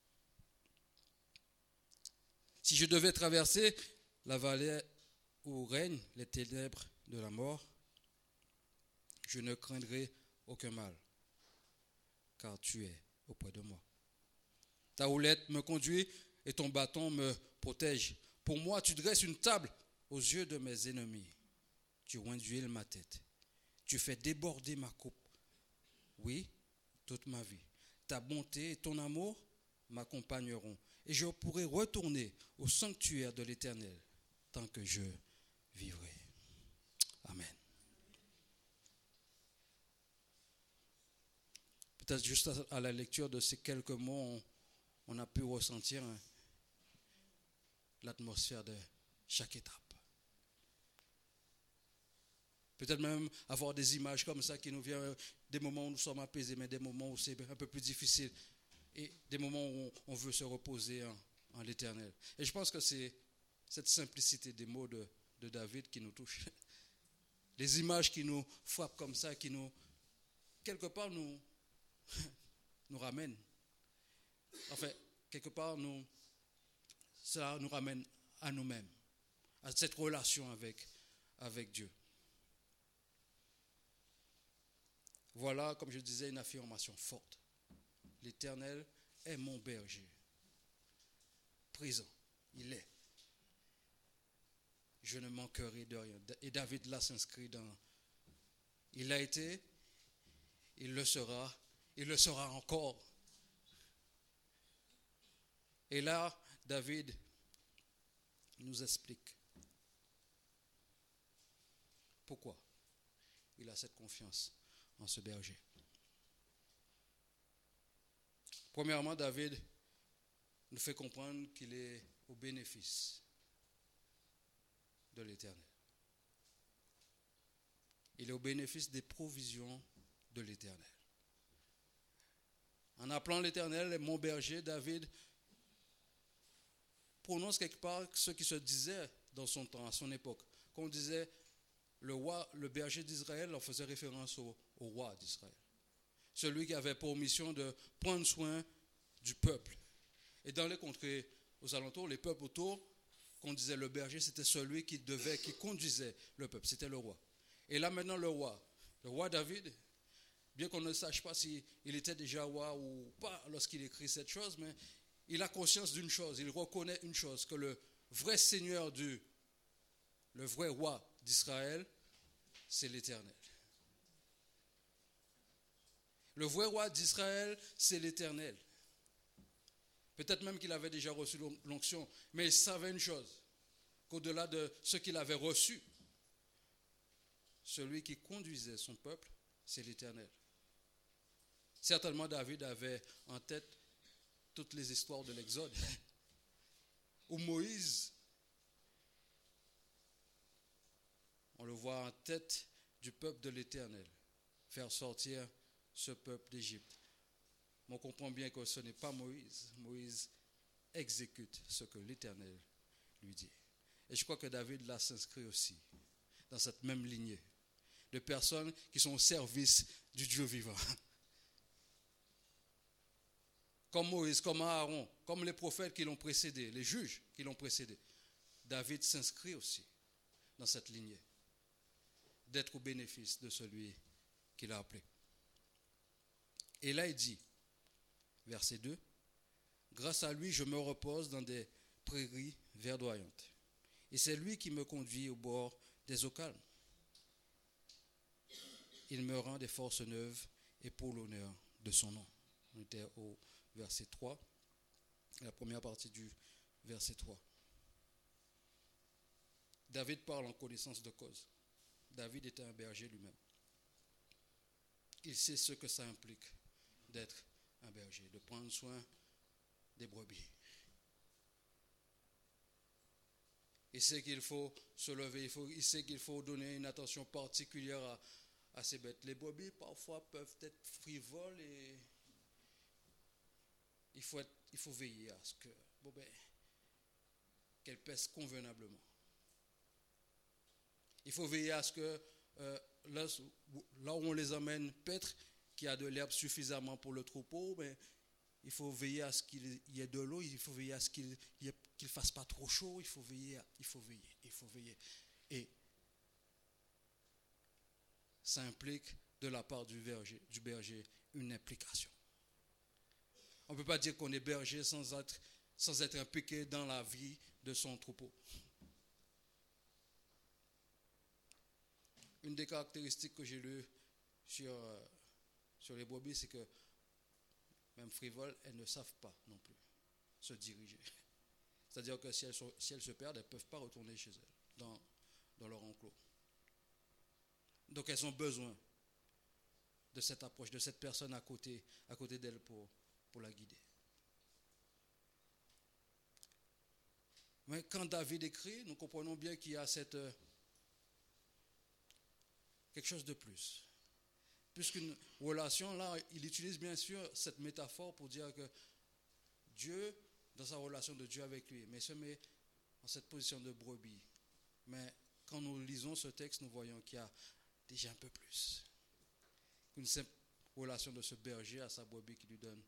Si je devais traverser la vallée où règnent les ténèbres de la mort, je ne craindrai aucun mal, car tu es auprès de moi. Ta houlette me conduit et ton bâton me protège. Pour moi, tu dresses une table aux yeux de mes ennemis. Tu oins d'huile ma tête. Tu fais déborder ma coupe. Oui, toute ma vie. Ta bonté et ton amour m'accompagneront. Et je pourrai retourner au sanctuaire de l'Éternel tant que je vivrai. Amen. Peut-être juste à la lecture de ces quelques mots, on a pu ressentir l'atmosphère de chaque étape. Peut-être même avoir des images comme ça qui nous viennent, des moments où nous sommes apaisés, mais des moments où c'est un peu plus difficile. Et des moments où on veut se reposer en l'Éternel. Et je pense que c'est cette simplicité des mots de David qui nous touche. Les images qui nous frappent comme ça, qui nous, quelque part, nous ramènent. Enfin, quelque part, ça nous ramène à nous-mêmes, à cette relation avec Dieu. Voilà, comme je disais, une affirmation forte. L'Éternel est mon berger. Présent, il est. Je ne manquerai de rien. Et David là s'inscrit dans... Il a été, il le sera encore. Et là, David nous explique pourquoi il a cette confiance en ce berger. Premièrement, David nous fait comprendre qu'il est au bénéfice de l'Éternel. Il est au bénéfice des provisions de l'Éternel. En appelant l'Éternel mon berger, David prononce quelque part ce qui se disait dans son temps, à son époque. Quand on disait le berger d'Israël, on faisait référence au roi d'Israël. Celui qui avait pour mission de prendre soin du peuple. Et dans les contrées aux alentours, les peuples autour, qu'on disait le berger, c'était celui qui conduisait le peuple, c'était le roi. Et là maintenant le roi David, bien qu'on ne sache pas s'il était déjà roi ou pas lorsqu'il écrit cette chose, mais il a conscience d'une chose, il reconnaît une chose, que le vrai seigneur le vrai roi d'Israël, c'est l'Éternel. Le vrai roi d'Israël, c'est l'Éternel. Peut-être même qu'il avait déjà reçu l'onction, mais il savait une chose, qu'au-delà de ce qu'il avait reçu, celui qui conduisait son peuple, c'est l'Éternel. Certainement, David avait en tête toutes les histoires de l'Exode, où Moïse, on le voit en tête du peuple de l'Éternel, faire sortir ce peuple d'Égypte. Mais on comprend bien que ce n'est pas Moïse. Moïse exécute ce que l'Éternel lui dit. Et je crois que David là s'inscrit aussi dans cette même lignée de personnes qui sont au service du Dieu vivant. Comme Moïse, comme Aaron, comme les prophètes qui l'ont précédé, les juges qui l'ont précédé. David s'inscrit aussi dans cette lignée d'être au bénéfice de celui qu'il a appelé. Et là il dit, verset 2, « Grâce à lui, je me repose dans des prairies verdoyantes. Et c'est lui qui me conduit au bord des eaux calmes. Il me rend des forces neuves et pour l'honneur de son nom. » On était au verset 3, la première partie du verset 3. David parle en connaissance de cause. David était un berger lui-même. Il sait ce que ça implique d'être un berger, de prendre soin des brebis. Il sait qu'il faut se lever, il sait qu'il faut donner une attention particulière à ces bêtes. Les brebis parfois peuvent être frivoles et il faut veiller à ce qu'elles pèsent convenablement. Il faut veiller à ce que là où on les emmène paître, qu'il y a de l'herbe suffisamment pour le troupeau, mais il faut veiller à ce qu'il y ait de l'eau, il faut veiller à ce qu'il ne fasse pas trop chaud, il faut veiller. Et ça implique de la part du berger une implication. On ne peut pas dire qu'on est berger sans être impliqué dans la vie de son troupeau. Une des caractéristiques que j'ai lues sur les brebis, c'est que même frivoles, elles ne savent pas non plus se diriger. C'est-à-dire que si elles se perdent, elles ne peuvent pas retourner chez elles, dans leur enclos. Donc elles ont besoin de cette approche, de cette personne à côté d'elles pour la guider. Mais quand David écrit, nous comprenons bien qu'il y a cette quelque chose de plus. Plus qu'une relation, là, il utilise bien sûr cette métaphore pour dire que Dieu, dans sa relation de Dieu avec lui, mais se met en cette position de brebis. Mais quand nous lisons ce texte, nous voyons qu'il y a déjà un peu plus qu'une simple relation de ce berger à sa brebis qui lui donne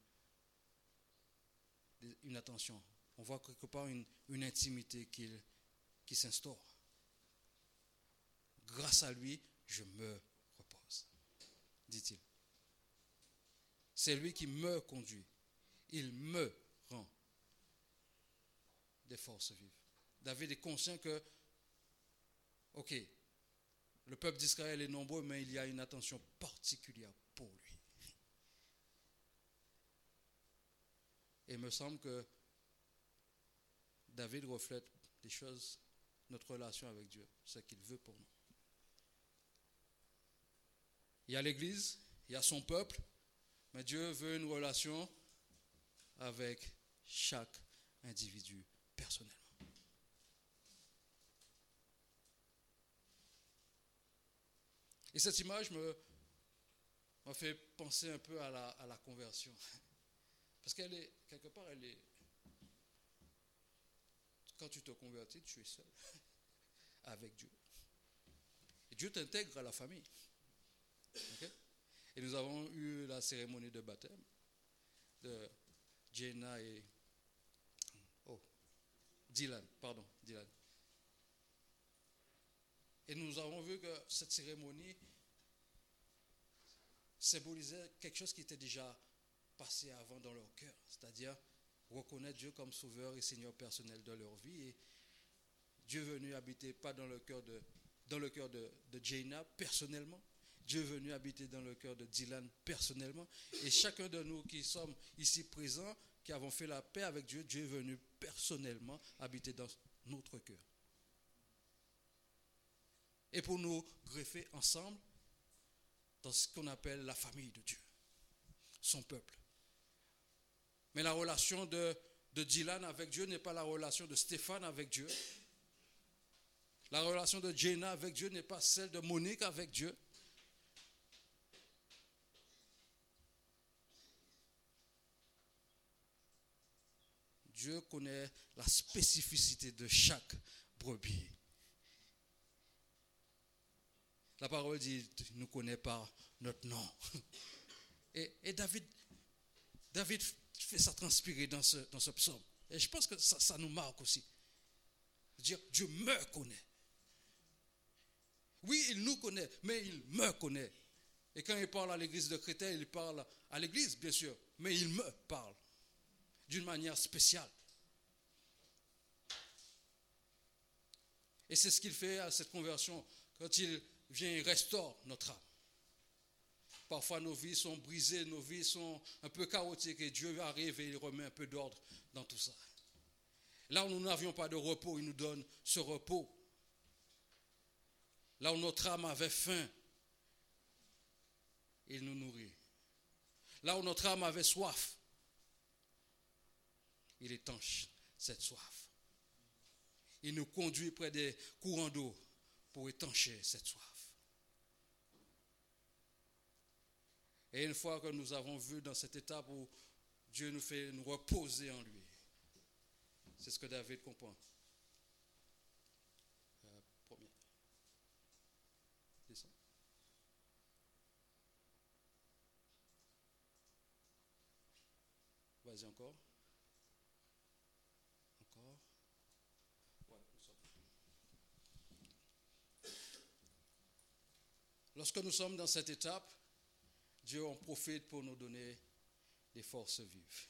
une attention. On voit quelque part une intimité qui s'instaure. Grâce à lui, je me repose, dit-il. C'est lui qui me conduit. Il me rend des forces vives. David est conscient que, ok, le peuple d'Israël est nombreux, mais il y a une attention particulière pour lui. Et il me semble que David reflète des choses, notre relation avec Dieu, ce qu'il veut pour nous. Il y a l'Église, il y a son peuple, mais Dieu veut une relation avec chaque individu personnellement. Et cette image m'a fait penser un peu à la conversion. Parce qu'elle est, quelque part, quand tu te convertis, tu es seul avec Dieu. Et Dieu t'intègre à la famille. Okay? Et nous avons eu la cérémonie de baptême de Jenna et Dylan. Et nous avons vu que cette cérémonie symbolisait quelque chose qui était déjà passé avant dans leur cœur, c'est-à-dire reconnaître Dieu comme sauveur et Seigneur personnel de leur vie. Et Dieu est venu habiter pas dans le cœur de Jenna personnellement, Dieu est venu habiter dans le cœur de Dylan personnellement. Et chacun de nous qui sommes ici présents, qui avons fait la paix avec Dieu, Dieu est venu personnellement habiter dans notre cœur. Et pour nous greffer ensemble dans ce qu'on appelle la famille de Dieu, son peuple. Mais la relation de Dylan avec Dieu n'est pas la relation de Stéphane avec Dieu. La relation de Jenna avec Dieu n'est pas celle de Monique avec Dieu. Dieu connaît la spécificité de chaque brebis. La parole dit, il nous connaît par notre nom. Et David fait ça transpirer dans ce psaume. Et je pense que ça nous marque aussi. Dire, Dieu me connaît. Oui, il nous connaît, mais il me connaît. Et quand il parle à l'église de Créteil, il parle à l'église, bien sûr, mais il me parle d'une manière spéciale. Et c'est ce qu'il fait à cette conversion. Quand il vient, il restaure notre âme. Parfois, nos vies sont brisées, nos vies sont un peu chaotiques et Dieu arrive et il remet un peu d'ordre dans tout ça. Là où nous n'avions pas de repos, il nous donne ce repos. Là où notre âme avait faim, il nous nourrit. Là où notre âme avait soif, il étanche cette soif. Il nous conduit près des courants d'eau pour étancher cette soif. Et une fois que nous avons vu dans cette étape où Dieu nous fait nous reposer en lui, c'est ce que David comprend. Premier. Descends. Vas-y encore. Encore. Ouais, nous sommes. Lorsque nous sommes dans cette étape, Dieu en profite pour nous donner des forces vives.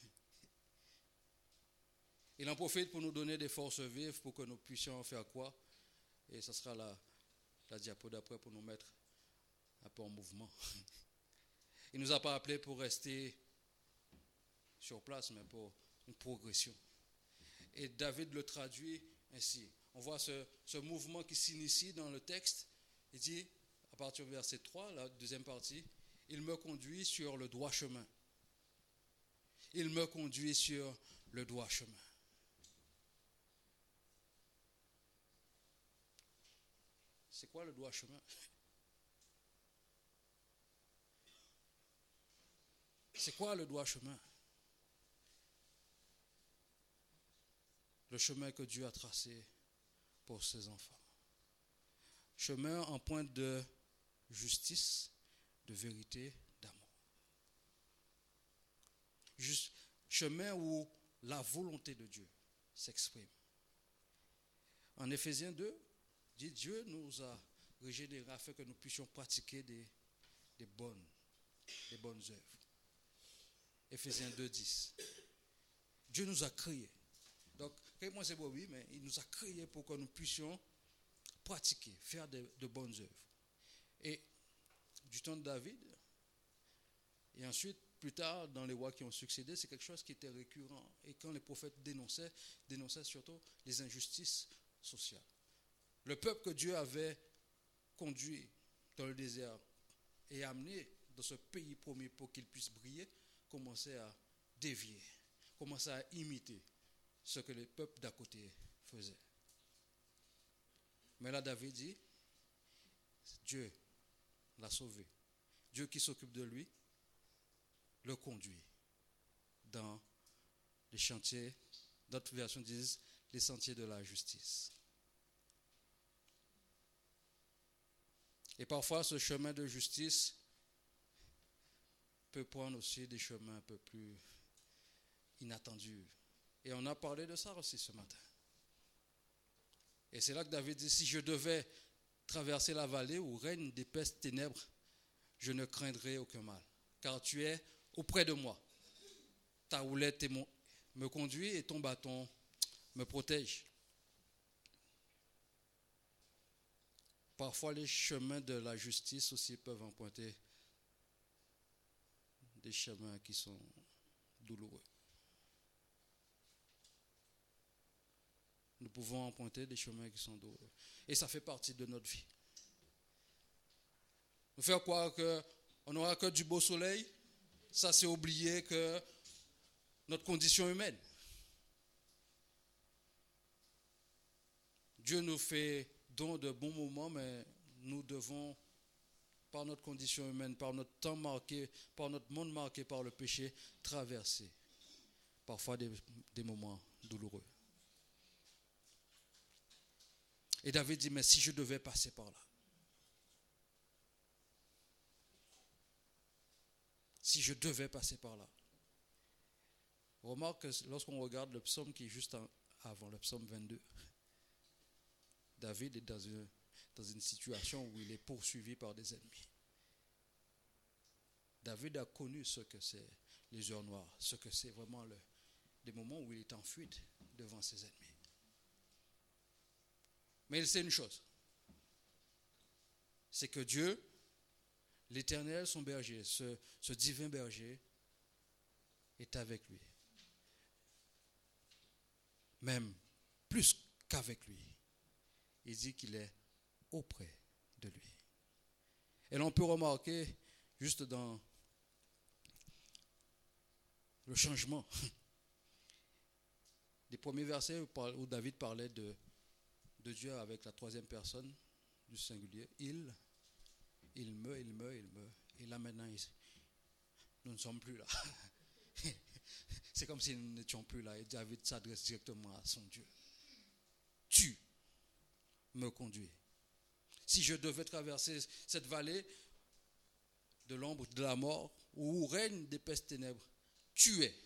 Il en profite pour nous donner des forces vives pour que nous puissions faire quoi? Et ce sera la diapo d'après pour nous mettre un peu en mouvement. Il ne nous a pas appelés pour rester sur place, mais pour une progression. Et David le traduit ainsi. On voit ce mouvement qui s'initie dans le texte. Il dit, à partir du verset 3, la deuxième partie, « Il me conduit sur le droit chemin. » Il me conduit sur le droit chemin. C'est quoi le droit chemin? C'est quoi le droit chemin? Le chemin que Dieu a tracé pour ses enfants. Chemin en pointe de justice, de vérité, d'amour. Chemin où la volonté de Dieu s'exprime. En Éphésiens 2, dit Dieu nous a régénérés afin que nous puissions pratiquer des bonnes œuvres. Éphésiens 2, 10. Dieu nous a créés. Donc, moi c'est oui, mais il nous a créés pour que nous puissions pratiquer, faire de bonnes œuvres. Et du temps de David, et ensuite, plus tard, dans les rois qui ont succédé, c'est quelque chose qui était récurrent. Et quand les prophètes dénonçaient surtout les injustices sociales. Le peuple que Dieu avait conduit dans le désert et amené dans ce pays promis pour qu'il puisse briller, commençait à dévier, commençait à imiter ce que les peuples d'à côté faisaient. Mais là, David dit, Dieu l'a sauvé. Dieu qui s'occupe de lui le conduit dans les chantiers, d'autres versions disent les sentiers de la justice. Et parfois, ce chemin de justice peut prendre aussi des chemins un peu plus inattendus. Et on a parlé de ça aussi ce matin. Et c'est là que David dit, si je devais traverser la vallée où règnent d'épaisses ténèbres, je ne craindrai aucun mal, car tu es auprès de moi. Ta houlette me conduit et ton bâton me protège. Parfois, les chemins de la justice aussi peuvent emprunter des chemins qui sont douloureux. Nous pouvons emprunter des chemins qui sont douloureux. Et ça fait partie de notre vie. Nous faire croire qu'on n'aura que du beau soleil, ça c'est oublier que notre condition humaine. Dieu nous fait don de bons moments, mais nous devons, par notre condition humaine, par notre temps marqué, par notre monde marqué par le péché, traverser parfois des moments douloureux. Et David dit, mais si je devais passer par là, si je devais passer par là. Remarque que lorsqu'on regarde le psaume qui est juste avant, le psaume 22, David est dans une situation où il est poursuivi par des ennemis. David a connu ce que c'est les heures noires, ce que c'est vraiment des moments où il est en fuite devant ses ennemis. Mais il sait une chose, c'est que Dieu, l'Éternel, son berger, ce divin berger, est avec lui. Même plus qu'avec lui. Il dit qu'il est auprès de lui. Et l'on peut remarquer, juste dans le changement, des premiers versets où David parlait de Dieu avec la troisième personne du singulier, il me. Et là maintenant, nous ne sommes plus là. C'est comme si nous n'étions plus là. Et David s'adresse directement à son Dieu. Tu me conduis. Si je devais traverser cette vallée de l'ombre de la mort, où règnent d'épaisses ténèbres, tu es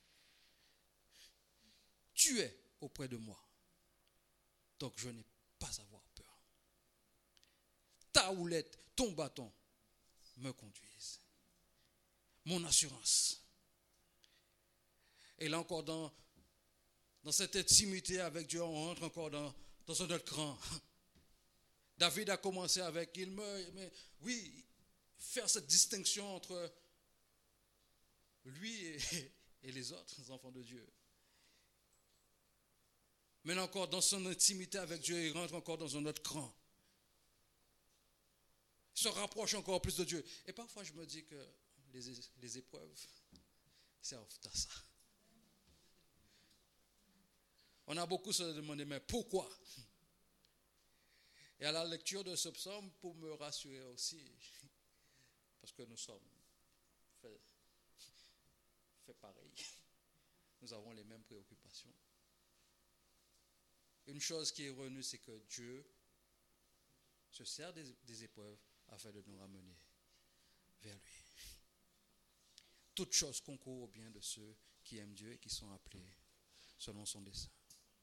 auprès de moi. Donc je n'ai pas à avoir peur. Ta houlette, ton bâton me conduisent. Mon assurance. Et là encore, dans cette intimité avec Dieu, on rentre encore dans un autre cran. David a commencé avec mais oui, faire cette distinction entre lui et les autres enfants de Dieu. Mais là encore, dans son intimité avec Dieu, il rentre encore dans un autre cran. Il se rapproche encore plus de Dieu. Et parfois, je me dis que les épreuves servent à ça. On a beaucoup se demandé, mais pourquoi? Et à la lecture de ce psaume, pour me rassurer aussi, parce que nous sommes faits fait pareil. Nous avons les mêmes préoccupations. Une chose qui est revenue, c'est que Dieu se sert des épreuves afin de nous ramener vers lui. Toute chose concourt au bien de ceux qui aiment Dieu et qui sont appelés selon son dessein.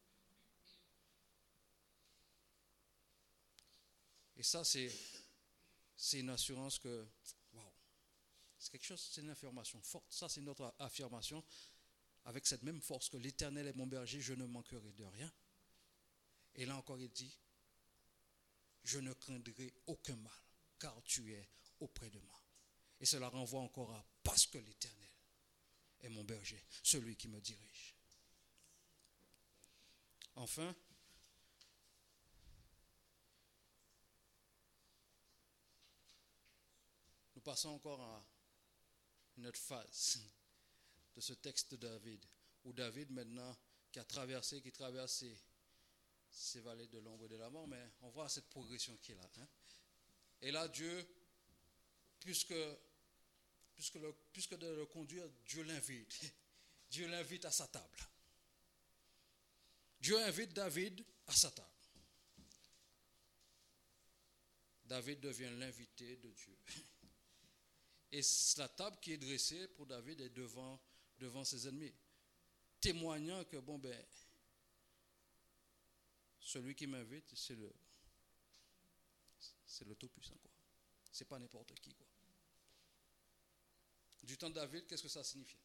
Et ça, c'est une assurance que, waouh, c'est quelque chose, c'est une affirmation forte. Ça, c'est notre affirmation avec cette même force que l'Éternel est mon berger, je ne manquerai de rien. Et là encore, il dit, je ne craindrai aucun mal, car tu es auprès de moi. Et cela renvoie encore à parce que l'Éternel est mon berger, celui qui me dirige. Enfin, nous passons encore à une autre phase de ce texte de David, où David maintenant, qui traverse ces vallées de l'ombre et de la mort, mais on voit cette progression qui est là. Et là, Dieu, puisque de le conduire, Dieu l'invite. Dieu l'invite à sa table. Dieu invite David à sa table. David devient l'invité de Dieu. Et la table qui est dressée pour David est devant ses ennemis, témoignant que celui qui m'invite, c'est le Tout-Puissant, quoi. C'est pas n'importe qui, quoi. Du temps de David, qu'est-ce que ça signifiait?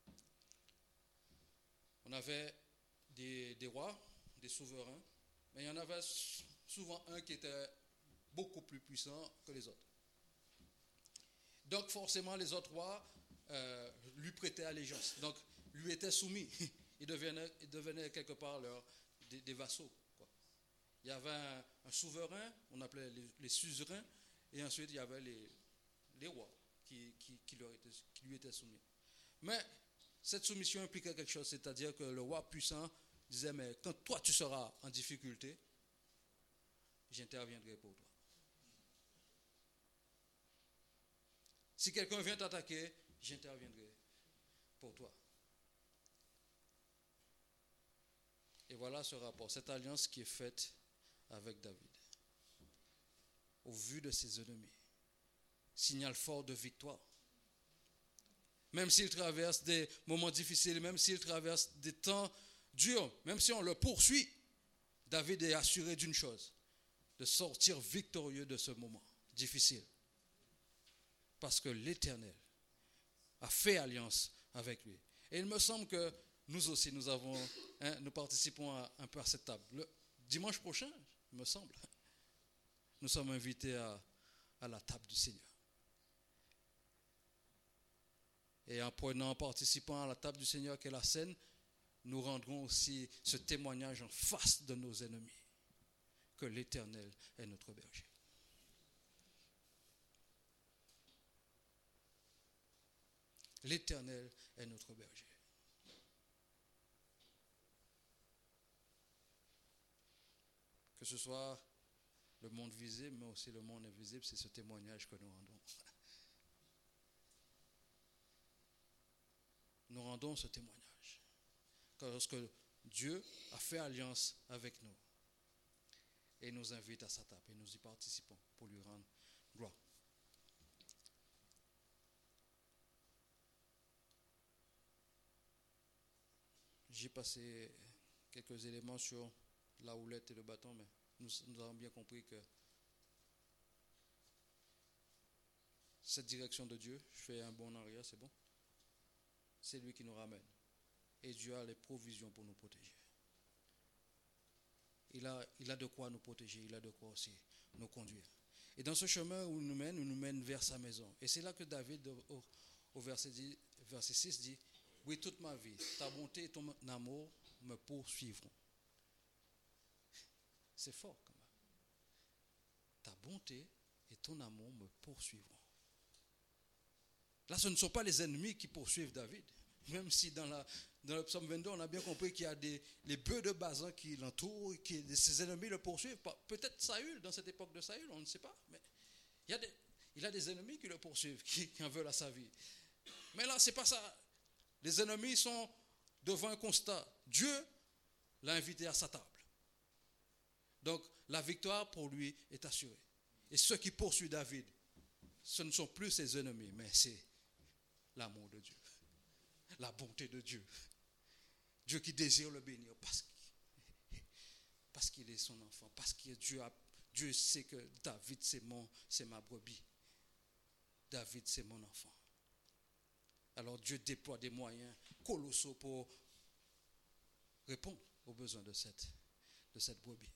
On avait des rois, des souverains, mais il y en avait souvent un qui était beaucoup plus puissant que les autres. Donc forcément, les autres rois lui prêtaient allégeance, donc lui étaient soumis. Ils devenaient quelque part des vassaux, quoi. Il y avait un souverain, on appelait les suzerains, et ensuite il y avait les rois qui lui étaient soumis. Mais cette soumission impliquait quelque chose, c'est-à-dire que le roi puissant disait, mais quand toi tu seras en difficulté, j'interviendrai pour toi. Si quelqu'un vient t'attaquer, j'interviendrai pour toi. Et voilà ce rapport, cette alliance qui est faite avec David. Au vu de ses ennemis, signal fort de victoire. Même s'il traverse des moments difficiles, même s'il traverse des temps durs, même si on le poursuit, David est assuré d'une chose, de sortir victorieux de ce moment difficile. Parce que l'Éternel a fait alliance avec lui. Et il me semble que nous aussi, nous participons un peu à cette table. Le dimanche prochain, il me semble, nous sommes invités à la table du Seigneur. Et en participant à la table du Seigneur qui est la scène, nous rendrons aussi ce témoignage en face de nos ennemis, que l'Éternel est notre berger. L'Éternel est notre berger. Que ce soit le monde visible, mais aussi le monde invisible, c'est ce témoignage que nous rendons. Nous rendons ce témoignage. Lorsque Dieu a fait alliance avec nous et nous invite à sa table et nous y participons pour lui rendre gloire. J'ai passé quelques éléments sur la houlette et le bâton, mais nous avons bien compris que cette direction de Dieu, je fais un bond en arrière, c'est bon? C'est lui qui nous ramène. Et Dieu a les provisions pour nous protéger. Il a de quoi nous protéger, il a de quoi aussi nous conduire. Et dans ce chemin où il nous mène vers sa maison. Et c'est là que David, au verset 6, dit, oui, toute ma vie, ta bonté et ton amour me poursuivront. C'est fort quand même. Ta bonté et ton amour me poursuivront. Là, ce ne sont pas les ennemis qui poursuivent David. Même si dans le psaume 22, on a bien compris qu'il y a les bœufs de Basan qui l'entourent, ses ennemis le poursuivent. Peut-être Saül, dans cette époque de Saül, on ne sait pas. Mais il a des ennemis qui le poursuivent, qui en veulent à sa vie. Mais là, ce n'est pas ça. Les ennemis sont devant un constat. Dieu l'a invité à sa table. Donc, la victoire pour lui est assurée. Et ceux qui poursuivent David, ce ne sont plus ses ennemis, mais c'est l'amour de Dieu, la bonté de Dieu. Dieu qui désire le bénir parce qu'il est son enfant, parce que Dieu sait que David, c'est ma brebis. David, c'est mon enfant. Alors Dieu déploie des moyens colossaux pour répondre aux besoins de cette brebis.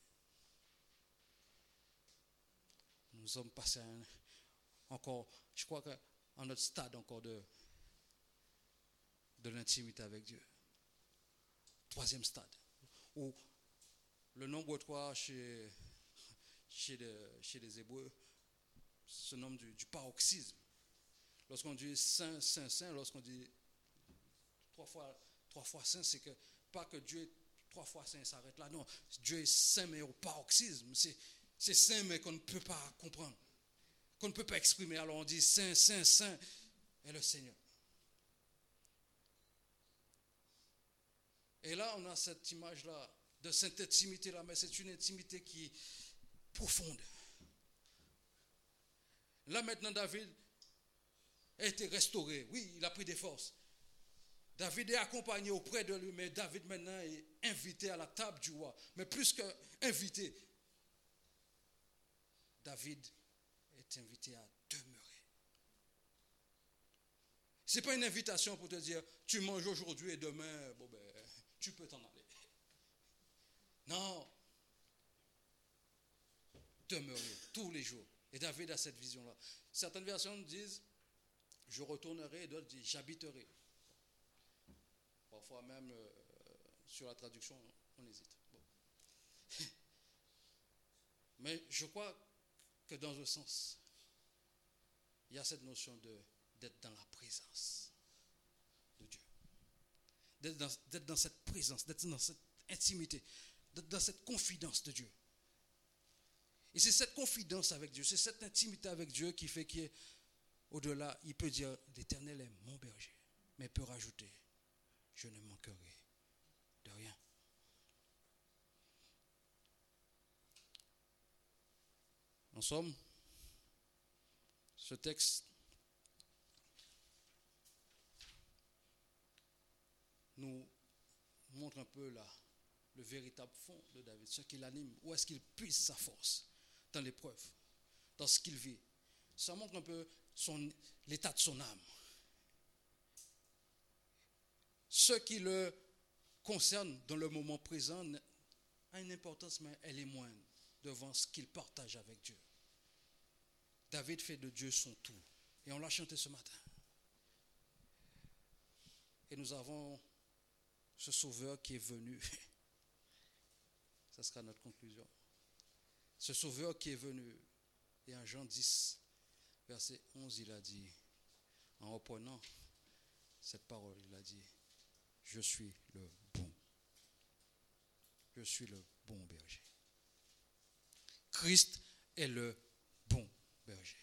Nous sommes passés encore, je crois qu'à notre stade encore de l'intimité avec Dieu. Troisième stade, où le nombre 3 chez les Hébreux se nomme du paroxysme. Lorsqu'on dit saint, saint, saint, lorsqu'on dit trois fois saint, c'est que pas que Dieu est 3 fois saint et s'arrête là. Non, Dieu est saint mais au paroxysme. C'est saint mais qu'on ne peut pas comprendre, qu'on ne peut pas exprimer. Alors on dit saint, saint, saint est le Seigneur. Et là, on a cette image-là, de cette intimité-là, mais c'est une intimité qui est profonde. Là, maintenant, David a été restauré. Oui, il a pris des forces. David est accompagné auprès de lui, mais David, maintenant, est invité à la table du roi. Mais plus qu'invité, David est invité à demeurer. Ce n'est pas une invitation pour te dire, tu manges aujourd'hui et demain, bon ben, tu peux t'en aller. Non. Demeurer tous les jours. Et David a cette vision-là. Certaines versions disent, je retournerai, et d'autres disent, j'habiterai. Parfois même, sur la traduction, on hésite. Bon. Mais je crois que dans un sens, il y a cette notion d'être dans la présence de Dieu. D'être dans cette présence, d'être dans cette intimité, d'être dans cette confidence de Dieu. Et c'est cette confidence avec Dieu, c'est cette intimité avec Dieu qui fait qu'au-delà, il peut dire, l'Éternel est mon berger, mais il peut rajouter, je ne manquerai de rien. En somme, ce texte nous montre un peu le véritable fond de David, ce qui l'anime, où est-ce qu'il puise sa force dans l'épreuve, dans ce qu'il vit. Ça montre un peu l'état de son âme. Ce qui le concerne dans le moment présent a une importance, mais elle est moindre devant ce qu'il partage avec Dieu. David fait de Dieu son tout. Et on l'a chanté ce matin. Et nous avons ce Sauveur qui est venu. Ça sera notre conclusion. Ce Sauveur qui est venu. Et en Jean 10, verset 11, il a dit, en reprenant cette parole, il a dit, je suis le bon. Je suis le bon berger. Christ est le bon berger.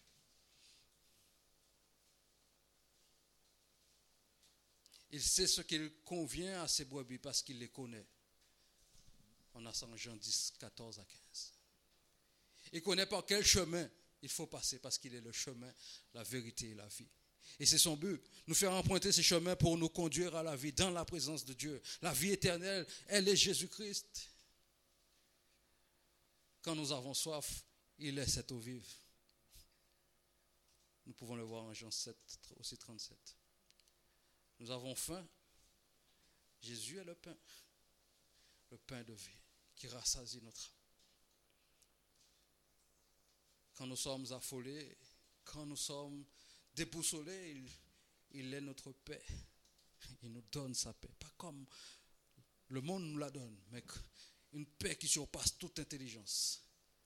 Il sait ce qu'il convient à ses brebis parce qu'il les connaît. On a ça en Jean 10, 14 à 15. Il connaît par quel chemin il faut passer parce qu'il est le chemin, la vérité et la vie. Et c'est son but, nous faire emprunter ces chemins pour nous conduire à la vie, dans la présence de Dieu. La vie éternelle, elle est Jésus-Christ. Quand nous avons soif, il est cette eau vive. Nous pouvons le voir en Jean 7, aussi 37. Nous avons faim. Jésus est le pain de vie qui rassasie notre âme. Quand nous sommes affolés, quand nous sommes déboussolés, il est notre paix. Il nous donne sa paix. Pas comme le monde nous la donne, mais une paix qui surpasse toute intelligence.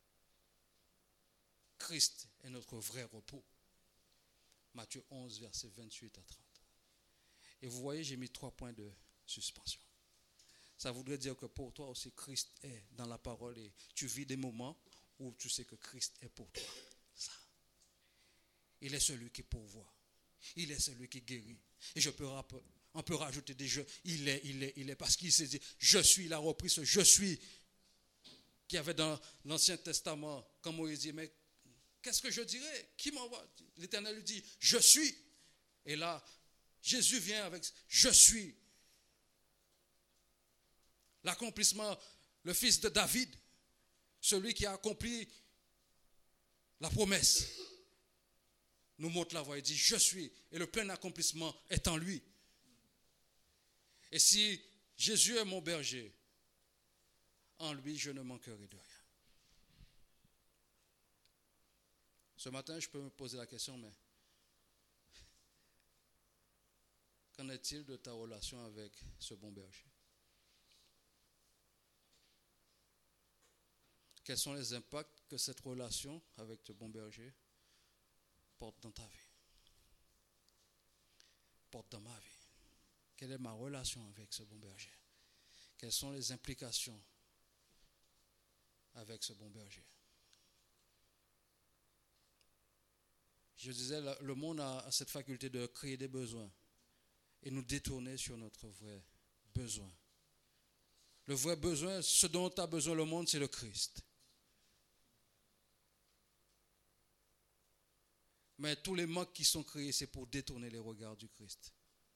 Christ est notre vrai repos. Matthieu 11, versets 28 à 30. Et vous voyez, j'ai mis 3 points de suspension. Ça voudrait dire que pour toi aussi, Christ est dans la parole et tu vis des moments où tu sais que Christ est pour toi. Ça. Il est celui qui pourvoit. Il est celui qui guérit. Et je peux On peut rajouter des je. Il est. Parce qu'il s'est dit, je suis. Il a repris ce je suis qu'il y avait dans l'Ancien Testament. Quand Moïse dit, mais qu'est-ce que je dirais? Qui m'envoie? L'Éternel lui dit, je suis. Et là, Jésus vient avec je suis. L'accomplissement, le fils de David, celui qui a accompli la promesse, nous montre la voie. Il dit, je suis. Et le plein accomplissement est en lui. Et si Jésus est mon berger, en lui, je ne manquerai de rien. Ce matin, je peux me poser la question, mais qu'en est-il de ta relation avec ce bon berger? Quels sont les impacts que cette relation avec ce bon berger porte dans ta vie? Porte dans ma vie. Quelle est ma relation avec ce bon berger? Quelles sont les implications avec ce bon berger? Je disais, le monde a cette faculté de créer des besoins et nous détourner sur notre vrai besoin. Le vrai besoin, ce dont a besoin le monde, c'est le Christ. Mais tous les manques qui sont créés, c'est pour détourner les regards du Christ.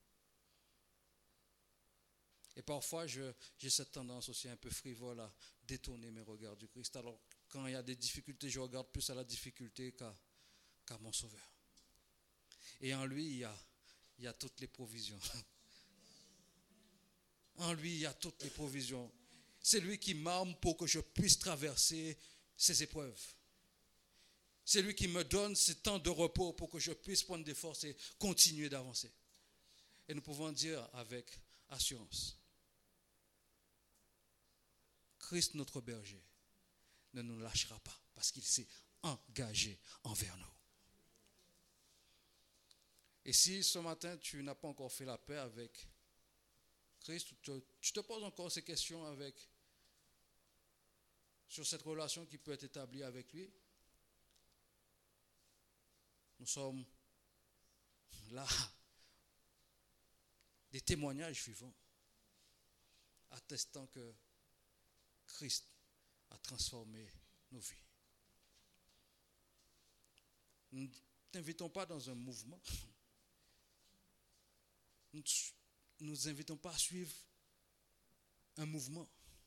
Et parfois, j'ai cette tendance aussi un peu frivole à détourner mes regards du Christ. Alors, quand il y a des difficultés, je regarde plus à la difficulté qu'à mon Sauveur. Et en lui, il y a toutes les provisions. En lui, il y a toutes les provisions. C'est lui qui m'arme pour que je puisse traverser ces épreuves. C'est lui qui me donne ce temps de repos pour que je puisse prendre des forces et continuer d'avancer. Et nous pouvons dire avec assurance, Christ notre berger ne nous lâchera pas parce qu'il s'est engagé envers nous. Et si ce matin tu n'as pas encore fait la paix avec Christ, tu te poses encore ces questions sur cette relation qui peut être établie avec lui, nous sommes là, des témoignages vivants, attestant que Christ a transformé nos vies. Nous ne t'invitons pas dans un mouvement. Nous ne nous invitons pas à suivre un mouvement.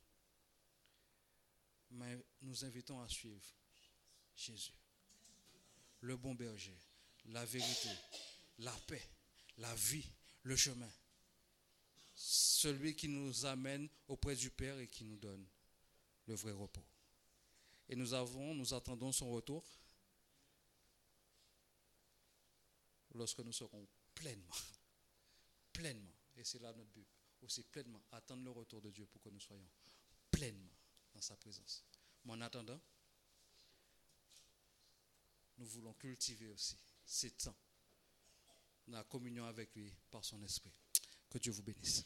Mais nous invitons à suivre Jésus, le bon berger, la vérité, la paix, la vie, le chemin. Celui qui nous amène auprès du Père et qui nous donne le vrai repos. Et nous attendons son retour lorsque nous serons pleinement, et c'est là notre but, aussi pleinement, attendre le retour de Dieu pour que nous soyons pleinement dans sa présence. Mais en attendant, nous voulons cultiver aussi ces temps dans la communion avec lui par son esprit. Que Dieu vous bénisse.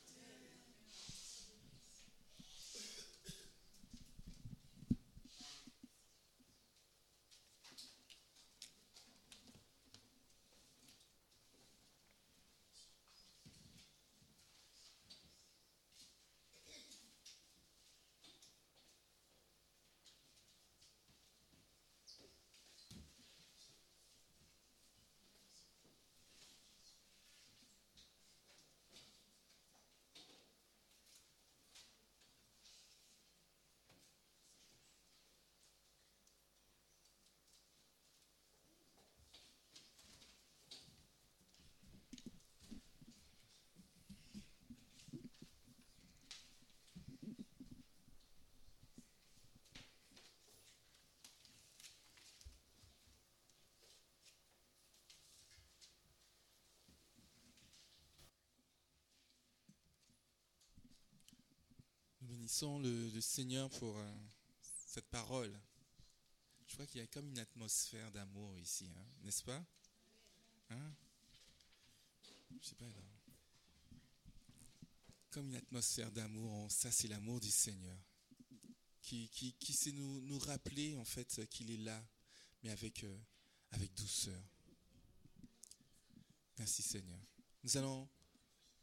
Nous bénissons le Seigneur pour cette parole. Je crois qu'il y a comme une atmosphère d'amour ici, hein, n'est-ce pas? Hein? Je sais pas, non. Comme une atmosphère d'amour, ça c'est l'amour du Seigneur, qui sait nous rappeler en fait qu'il est là, mais avec douceur. Merci Seigneur. Nous allons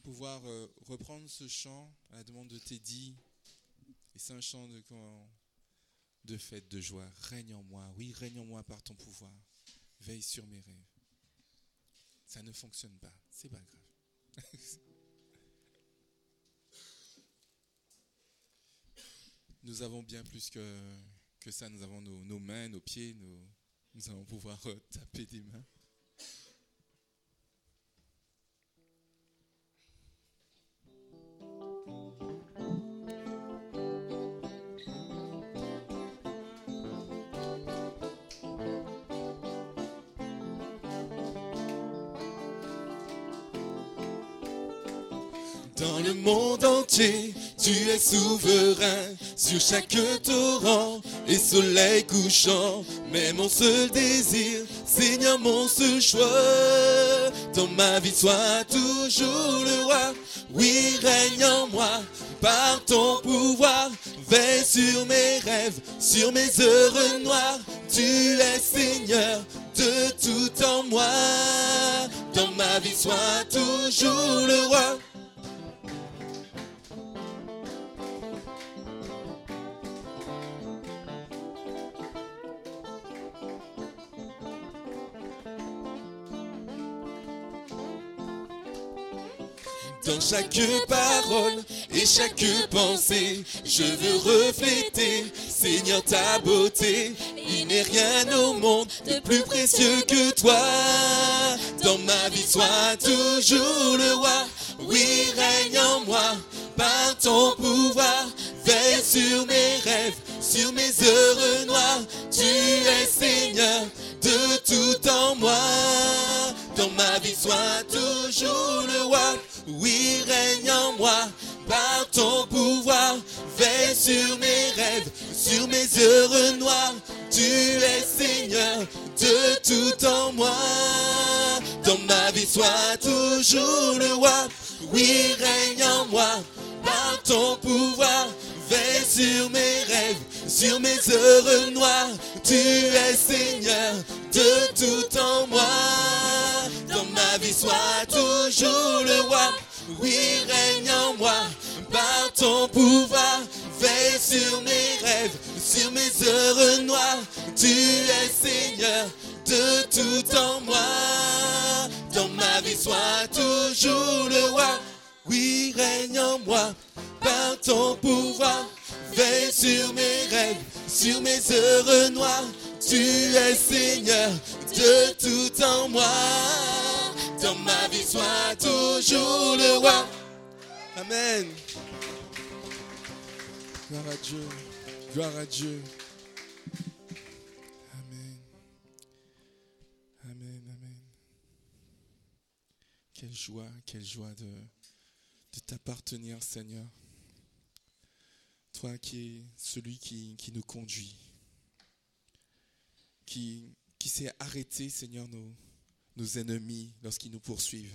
pouvoir reprendre ce chant à la demande de Teddy. Et c'est un chant de fête, de joie. Règne en moi, oui, règne en moi par ton pouvoir. Veille sur mes rêves. Ça ne fonctionne pas, c'est pas grave. Nous avons bien plus que ça. Nous avons nos mains, nos pieds. Nous allons pouvoir taper des mains. Dans le monde entier, tu es souverain sur chaque torrent et soleil couchant. Mais mon seul désir, Seigneur, mon seul choix, dans ma vie sois toujours le roi. Oui, règne en moi par ton pouvoir. Veille sur mes rêves, sur mes heures noires. Tu es Seigneur de tout en moi. Dans ma vie sois toujours le roi. Dans chaque parole et chaque pensée, je veux refléter, Seigneur, ta beauté. Il n'est rien au monde de plus précieux que toi. Dans ma vie, sois toujours le roi. Oui, règne en moi par ton pouvoir. Veille sur mes rêves, sur mes heures noires. Tu es Seigneur de tout en moi. Dans ma vie, sois toujours le roi. Oui, règne en moi par ton pouvoir. Veille sur mes rêves, sur mes heures noires. Tu es Seigneur de tout en moi. Dans ma vie, sois toujours le roi. Oui, règne en moi par ton pouvoir. Veille sur mes rêves, sur mes heures noires. Tu es Seigneur de tout en moi. Dans ma vie, sois toujours le roi. Oui, règne en moi par ton pouvoir. Veille sur mes rêves, sur mes heures noires. Tu es Seigneur de tout en moi. Dans ma vie, sois toujours le roi. Oui, règne en moi par ton pouvoir. Veille sur mes rêves, sur mes heures noires. Tu es Seigneur de tout en moi. Dans ma vie, sois toujours le roi. Amen. Gloire à Dieu. Gloire à Dieu. Amen. Amen, amen. Quelle joie de t'appartenir, Seigneur. Toi qui es celui qui nous conduit, qui sait arrêter, Seigneur, nos ennemis lorsqu'ils nous poursuivent.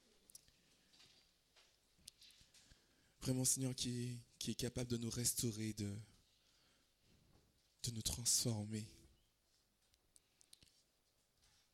Vraiment, Seigneur, qui est capable de nous restaurer, de nous transformer.